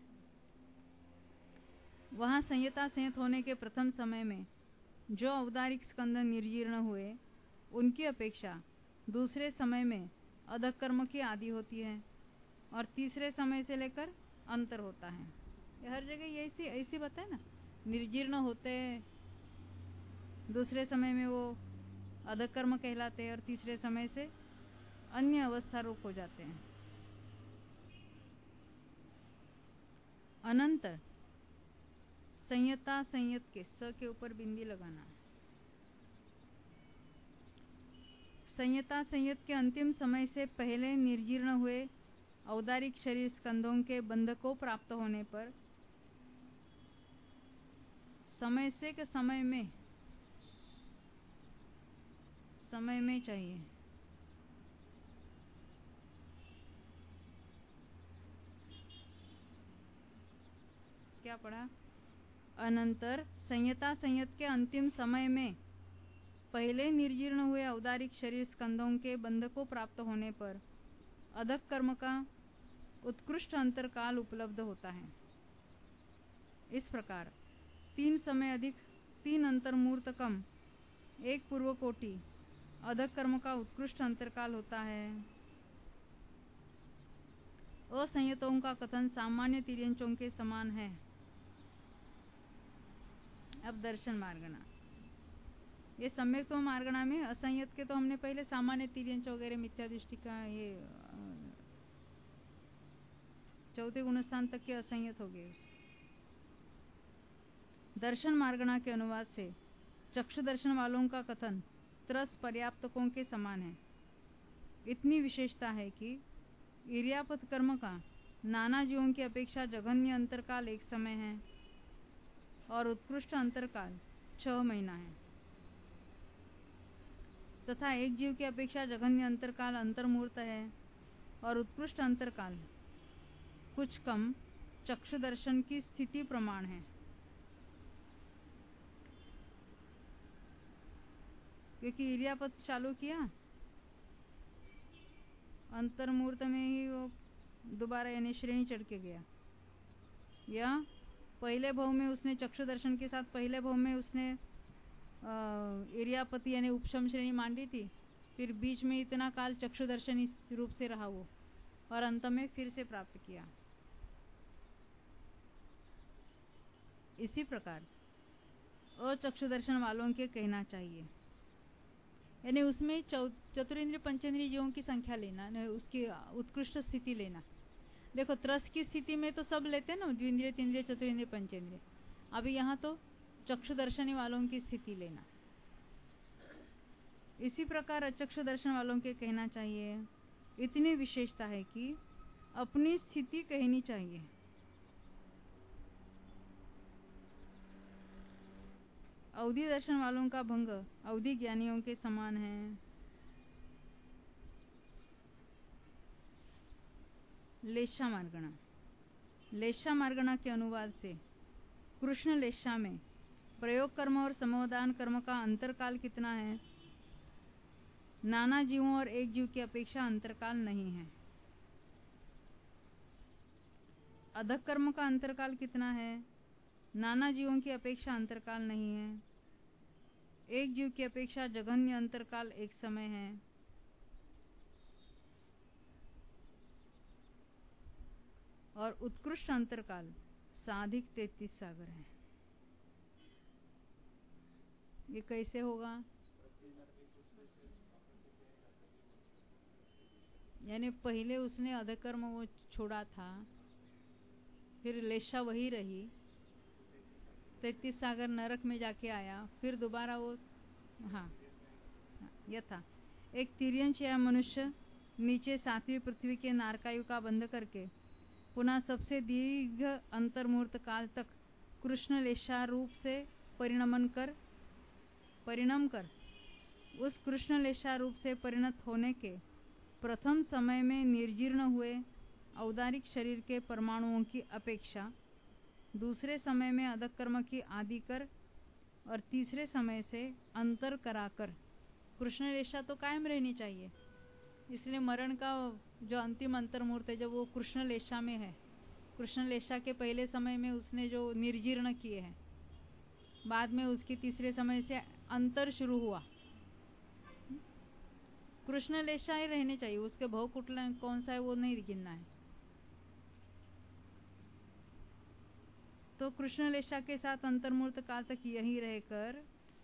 वहां संयता संयत होने के प्रथम समय में जो औदारिक स्कंद निर्जीर्ण हुए, उनकी अपेक्षा दूसरे समय में अधकर्म की आदि होती है और तीसरे समय से लेकर अंतर होता है। हर जगह ऐसी बात है ना, निर्जीर्ण होते हैं, दूसरे समय में वो अधकर्म कहलाते हैं और तीसरे समय से अन्य अवस्था रूप हो जाते हैं। अनंतर संयता संयत के स के ऊपर बिंदी लगाना। संयता संयत के अंतिम समय से पहले निर्जीर्ण हुए औदारिक शरीर स्कंदों के बंध को प्राप्त होने पर समय से के समय में चाहिए। क्या पढ़ा? अनंतर संयता संयत के अंतिम समय में पहले निर्जीर्ण हुए औदारिक शरीर स्कंदों के बंध को प्राप्त होने पर अधक कर्म का उत्कृष्ट अंतरकाल उपलब्ध होता है। इस प्रकार 3 समय अधिक 3 अंतर्मूर्त कम 1 पूर्व कोटि अधक कर्म का उत्कृष्ट अंतरकाल होता है। असंयतों का कथन सामान्य तिर्यंचों के समान है। अब दर्शन मार्गणा। ये सम्यक मार्गणा में असंयत के तो हमने पहले सामान्य तिर्यंच वगैरह मिथ्या दृष्टि का ये 4थे गुणस्थान तक के असंयत हो गए। दर्शन मार्गणा के अनुवाद से चक्षु दर्शन वालों का कथन त्रस पर्याप्तकों के समान है। इतनी विशेषता है कि इर्यापत कर्म का नाना जीवों की अपेक्षा जघन्य अंतरकाल 1 समय है और उत्कृष्ट अंतरकाल 6 महीना है, तथा एक जीव की अपेक्षा जघन्य अंतरकाल अंतर्मूर्त है और उत्कृष्ट अंतरकाल कुछ कम चक्षु दर्शन की स्थिति प्रमाण है। क्योंकि इर्यापत चालू किया, अंतर्मूर्त में ही वो दोबारा यानी श्रेणी चढ़ के गया, या पहले भाव में उसने चक्षु दर्शन के साथ पहले भाव में उसने इर्यापति यानी उपशम श्रेणी मांडी थी, फिर बीच में इतना काल चक्षु दर्शन इस रूप से रहा वो, और अंत में फिर से प्राप्त किया। इसी प्रकार अचक्षु दर्शन वालों के कहना चाहिए, यानी उसमें चतुरेंद्रिय पंचेंद्रिय जीवों की संख्या लेना, उसकी उत्कृष्ट स्थिति लेना। देखो त्रस की स्थिति में तो सब लेते हैं ना, द्विंद्रिय तीन्द्रिय चतुरेंद्रिय पंचेंद्रिय। अभी यहाँ तो चक्षु दर्शनी वालों की स्थिति लेना। इसी प्रकार अचक्षु दर्शन वालों के कहना चाहिए। इतनी विशेषता है कि अपनी स्थिति कहनी चाहिए। अवधि दर्शन वालों का भंग अवधि ज्ञानियों के समान है। लेशा मार्गणा। लेशा मार्गणा के अनुवाद से कृष्ण लेशा में प्रयोग कर्म और समाधान कर्म का अंतरकाल कितना है? नाना जीवों और एक जीव की अपेक्षा अंतरकाल नहीं है। अधक कर्म का अंतरकाल कितना है? नाना जीवों की अपेक्षा अंतरकाल नहीं है। एक जीव की अपेक्षा जघन्य अंतरकाल एक समय है। और उत्कृष्ट अंतरकाल साधिक 33 सागर है। ये कैसे होगा? यानी पहले उसने अधकर्म वो छोड़ा था, फिर लेशा वही रही, 33 सागर नरक में जाके आया, फिर दोबारा वो यथा एक तिर्यंश या मनुष्य नीचे 7वीं पृथ्वी के नारकायु का बंध करके पुनः सबसे दीर्घ अंतर्मुहूर्त काल तक कृष्ण लेशा रूप से परिणम कर उस कृष्ण लेशा रूप से परिणत होने के प्रथम समय में निर्जीर्ण हुए औदारिक शरीर के परमाणुओं की अपेक्षा दूसरे समय में अधक कर्म की आदि कर और तीसरे समय से अंतर कराकर कृष्ण लेशा तो कायम रहनी चाहिए। इसलिए मरण का जो अंतिम अंतर्मुहूर्त है जब वो कृष्ण लेशा में है, कृष्ण लेशा के पहले समय में उसने जो निर्जीर्ण किए हैं, बाद में उसके तीसरे समय से अंतर शुरू हुआ। कृष्ण लेशा ही रहने चाहिए, उसके भव कुटला कौन सा है वो नहीं गिनना है। तो कृष्ण लेशा के साथ अंतर्मुहूर्त काल तक यही रहकर,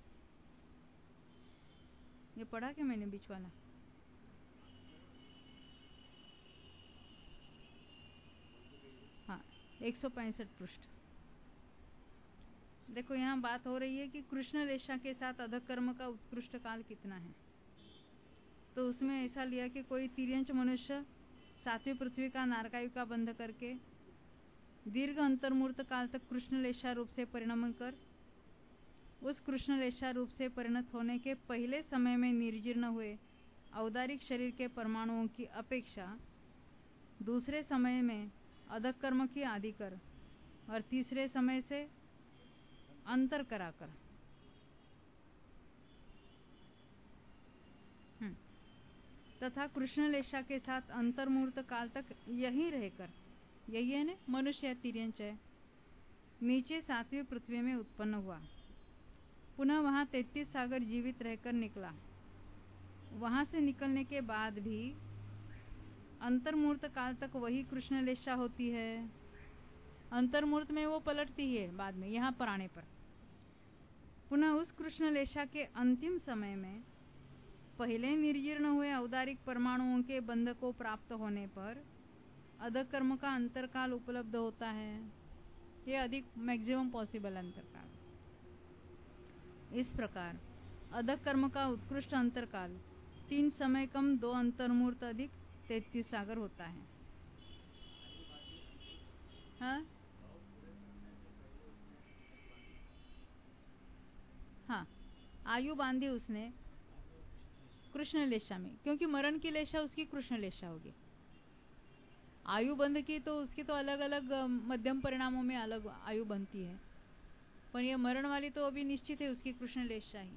ये पढ़ा क्या मैंने बीच वाला? हाँ, 165 पृष्ठ। देखो यहाँ बात हो रही है कि कृष्ण लेशा के साथ अधक कर्म का उत्कृष्ट काल कितना है। तो उसमें ऐसा लिया कि कोई तिर्यंश मनुष्य 7वीं पृथ्वी का नारकायु का बंध करके दीर्घ अंतर्मुहूर्त काल तक कृष्ण लेशा रूप से परिणमन कर उस कृष्ण लेशा रूप से परिणत होने के पहले समय में निर्जीर्ण हुए औदारिक शरीर के परमाणुओं की अपेक्षा दूसरे समय में अधक कर्म की आदि कर और तीसरे समय से अंतर कराकर तथा कृष्ण लेशा के साथ अंतर्मुहूर्त काल तक यही रहकर, यही है ना मनुष्य या तिर्यंश है, नीचे 7वीं पृथ्वी में उत्पन्न हुआ। पुनः वहां 33 सागर जीवित रहकर निकला। वहां से निकलने के बाद भी अंतर्मुहूर्त काल तक वही कृष्ण लेशा होती है। अंतर्मुहूर्त में वो पलटती है बाद में, यहाँ पर आने पर पुनः उस कृष्ण लेशा के अंतिम समय में पहले निर्जीर्ण हुए औदारिक परमाणुओं के बंध को प्राप्त होने पर अधक कर्म का अंतरकाल उपलब्ध होता है। ये अधिक मैक्सिमम पॉसिबल अंतरकाल। इस प्रकार अधक कर्म का उत्कृष्ट अंतरकाल 3 समय कम 2 अंतर्मुहूर्त अधिक 33 सागर होता है। हाँ, आयु बांधी उसने कृष्ण लेशा में, क्योंकि मरण की लेशा उसकी कृष्ण लेशा होगी। आयु बंध की तो उसकी तो अलग अलग मध्यम परिणामों में अलग आयु बनती है, पर ये मरण वाली तो अभी निश्चित है उसकी कृष्ण लेशा ही।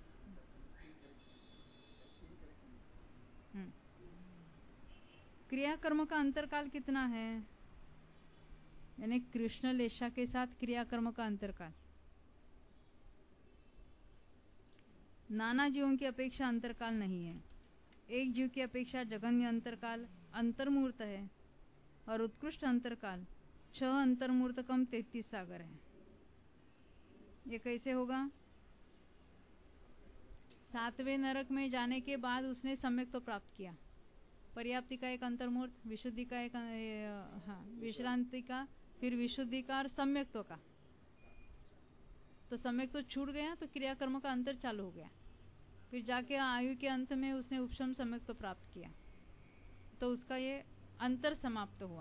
क्रिया कर्म का अंतरकाल कितना है? यानी कृष्ण लेशा के साथ क्रिया कर्म का अंतरकाल नाना जीवों की अपेक्षा अंतरकाल नहीं है। एक जीव की अपेक्षा जघन्य अंतरकाल अंतर्मुहूर्त है और उत्कृष्ट अंतरकाल 6 अंतर्मुहूर्त कम 33 सागर है। ये कैसे होगा? 7वें नरक में जाने के बाद उसने सम्यक तो प्राप्त किया, पर्याप्ति का एक अंतर्मुहूर्त, विशुद्धि का एक विश्रांति का, फिर विशुद्धि का और सम्यक्त्व का। तो सम्यक तो छूट गया तो क्रियाकर्म का अंतर चालू हो गया। फिर जाके आयु के अंत में उसने उपशम सम्यक तो प्राप्त किया, तो उसका ये अंतर समाप्त हुआ।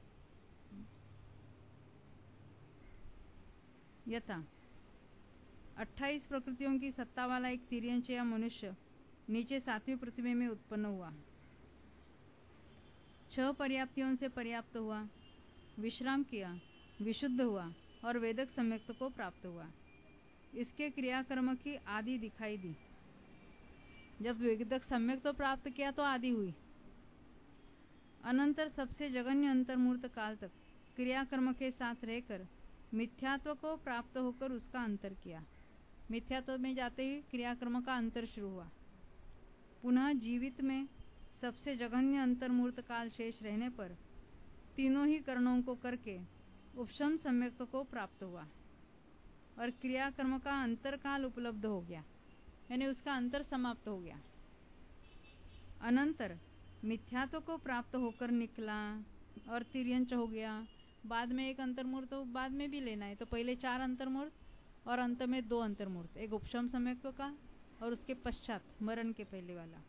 यथा 28 प्रकृतियों की सत्ता वाला एक तिर्यंश या मनुष्य नीचे 7वीं पृथ्वी में उत्पन्न हुआ। 6 पर्याप्तियों से पर्याप्त हुआ, विश्राम किया, विशुद्ध हुआ और वेदक सम्यक्त को प्राप्त हुआ। इसके क्रियाकर्म की आदि दिखाई दी। जब वेदक सम्यक तो प्राप्त किया तो आदि हुई। अनंतर सबसे जघन्य अंतर्मूर्त काल तक क्रियाकर्म के साथ रहकर मिथ्यात्व को प्राप्त होकर उसका अंतर किया। मिथ्यात्व में जाते ही क्रियाकर्म का अंतर शुरू हुआ। पुनः जीवित में सबसे जघन्य अंतर्मूर्त काल शेष रहने पर तीनों ही करणों को करके उपशम सम्यक को प्राप्त हुआ और क्रियाकर्म का अंतरकाल उपलब्ध हो गया, यानी उसका अंतर समाप्त हो गया। अनंतर मिथ्यात्व को प्राप्त होकर निकला और तिर्यंच हो गया। बाद में एक अंतर्मूर्त तो बाद में भी लेना है, तो पहले 4 अंतर्मूर्त और अंत में 2 अंतर्मूर्त, एक उपशम सम्यक का और उसके पश्चात मरण के पहले वाला।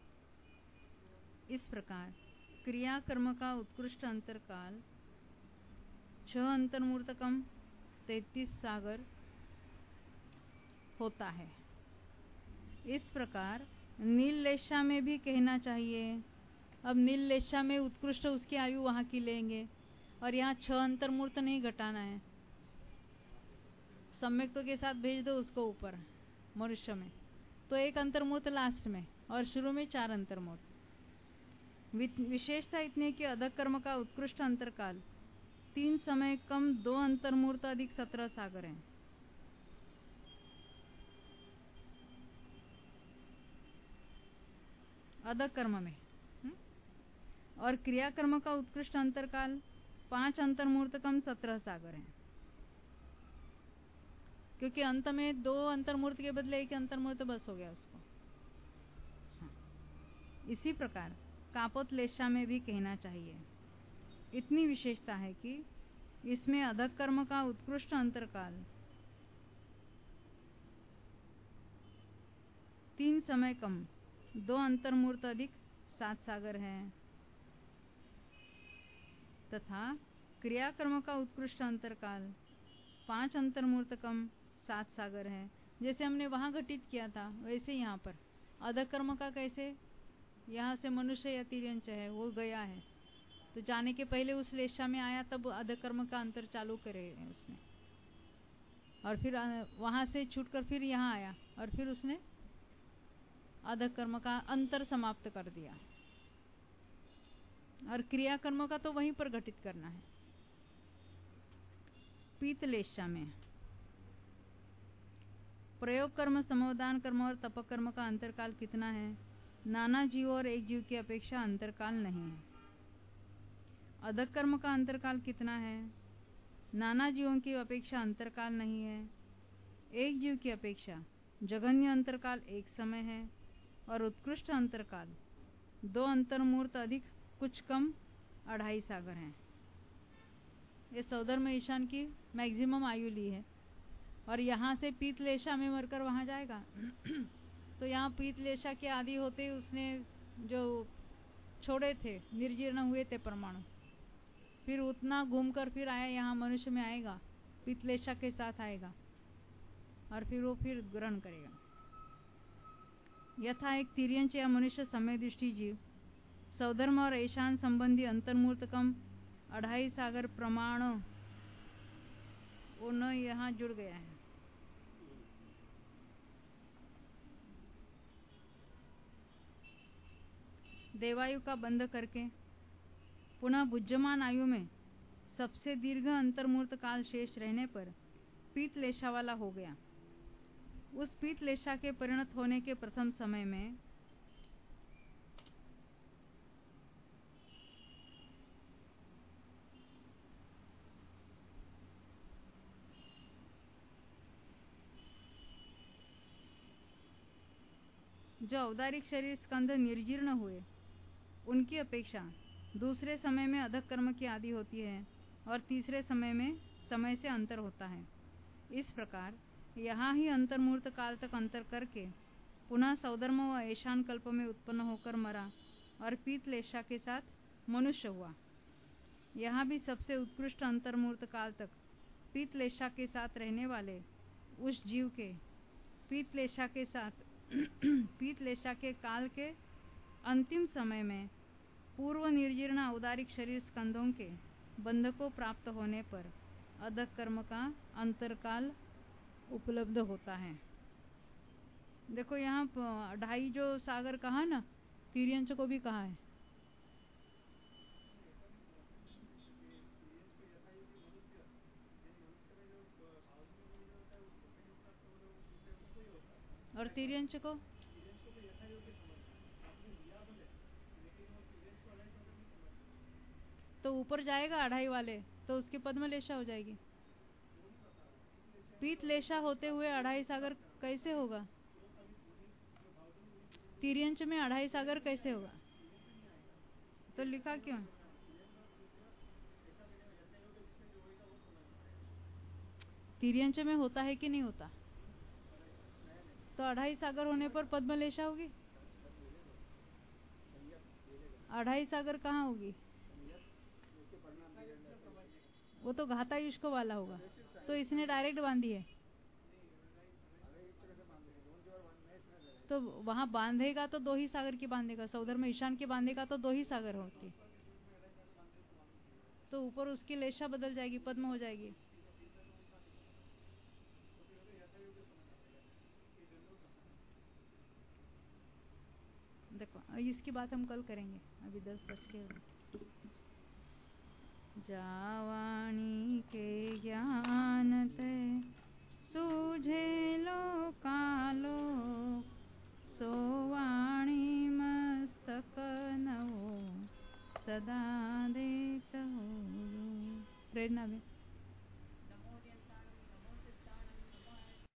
इस प्रकार क्रियाकर्म का उत्कृष्ट अंतरकाल 6 अंतर्मूर्तकम 33 सागर होता है। इस प्रकार नीललेशा में भी कहना चाहिए। अब नीललेशा में उत्कृष्ट उसकी आयु वहां की लेंगे और यहाँ 6 अंतर्मूर्त नहीं घटाना है। सम्यक्तों के साथ भेज दो उसको ऊपर मनुष्य में, तो एक अंतर्मूर्त लास्ट में और शुरू में 4 अंतर्मूर्त। विशेषता इतनी कि अधक कर्म का उत्कृष्ट अंतरकाल 3 समय कम 2 अंतर्मूर्त अधिक 17 सागर हैं। अधक कर्म में और क्रियाकर्म का उत्कृष्ट अंतरकाल 5 अंतर्मूर्त कम 17 सागर हैं, क्योंकि अंत में 2 अंतर्मूर्त के बदले एक अंतर्मूर्त बस हो गया उसको। इसी प्रकार कापोतलेशा में भी कहना चाहिए। इतनी विशेषता है कि इसमें अधक कर्म का उत्कृष्ट अंतरकाल 3 समय कम 2 अंतर्मूर्त अधिक 7 सागर है तथा क्रियाकर्म का उत्कृष्ट अंतरकाल 5 अंतर्मूर्त कम 7 सागर है। जैसे हमने वहां घटित किया था वैसे यहाँ पर अधक कर्म का कैसे, यहाँ से मनुष्य या तिर्यंच है वो गया है तो जाने के पहले उस लेशा में आया, तब अधक कर्म का अंतर चालू करे उसने, और फिर वहां से छूटकर फिर यहाँ आया और फिर उसने अधक कर्म का अंतर समाप्त कर दिया। और क्रियाकर्म का तो वहीं पर घटित करना है। पीतलेशा में प्रयोग कर्म, समोदान कर्म और तप कर्म का अंतरकाल कितना है? नाना जीव और एक जीव की अपेक्षा अंतरकाल नहीं है। अधक कर्म का अंतरकाल कितना है? नाना जीवों की अपेक्षा अंतरकाल नहीं है। एक जीव की अपेक्षा जघन्य अंतरकाल एक समय है और उत्कृष्ट अंतरकाल 2 अंतर्मूर्त अधिक कुछ कम 2.5 सागर हैं। ये सौधर्म ईशान की मैक्सिमम आयु ली है और यहाँ से पीतलेशा में मरकर वहां जाएगा तो यहाँ पीतलेशा के आदि होते उसने जो छोड़े थे, निर्जीर्ण हुए थे परमाणु, फिर उतना घूमकर फिर आया, यहाँ मनुष्य में आएगा, पीतलेशा के साथ आएगा और फिर वो फिर ग्रहण करेगा। यथा एक तिर्यंच या मनुष्य समय दृष्टि जीव सौधर्म और ईशान संबंधी अंतर्मूर्त कम 2.5 सागर प्रमाण वो न यहाँ जुड़ गया है। देवायु का बंध करके पुनः बुद्धमान आयु में सबसे दीर्घ अंतर्मूर्त काल शेष रहने पर पीतलेशा वाला हो गया। उस पीतलेशा के परिणत होने के प्रथम समय में जो औदारिक शरीर स्कंध निर्जीर्ण हुए उनकी अपेक्षा दूसरे समय में अधक कर्म की आदि होती है और तीसरे समय में समय से अंतर होता है। इस प्रकार यहाँ ही अंतर्मूर्त काल तक अंतर करके पुनः सौधर्म व ईशान कल्प में उत्पन्न होकर मरा और पीतलेशा के साथ मनुष्य हुआ। यहाँ भी सबसे उत्कृष्ट अंतर्मूर्त काल तक पीतलेशा के साथ रहने वाले उस जीव के पीतलेशा के साथ पीतलेशा के काल के अंतिम समय में पूर्व निर्जीर्ण औदारिक शरीर स्कंधों के बंध को प्राप्त होने पर अधक कर्म का अंतरकाल उपलब्ध होता है। देखो यहाँ 2.5 जो सागर कहा ना, तिर्यंच को भी कहा है। और तिर्यंच को तो ऊपर जाएगा 2.5 वाले, तो उसकी पद्मलेशा हो जाएगी। पीत लेशा होते हुए 2.5 सागर कैसे होगा? तिर्यंच में 2.5 सागर कैसे होगा? तो लिखा क्यों? तिर्यंच में होता है कि नहीं होता? तो 2.5 सागर होने पर पद्मलेशा होगी। 2.5 सागर कहाँ होगी? वो तो घातायुष्क वाला होगा, तो इसने डायरेक्ट बांधी है। तो वहां बांधेगा तो 2 ही सागर की बांधेगा, सौधर में ईशान की बांधेगा तो 2 ही सागर होती, तो ऊपर उसकी लेशा बदल जाएगी, पद्म हो जाएगी। देखो इसकी बात हम कल करेंगे, अभी 10 बज के। जावाणी के ज्ञान ते सूझे लो कालो, सोवाणी मस्तक नवो सदा देत हो। प्रेरणा में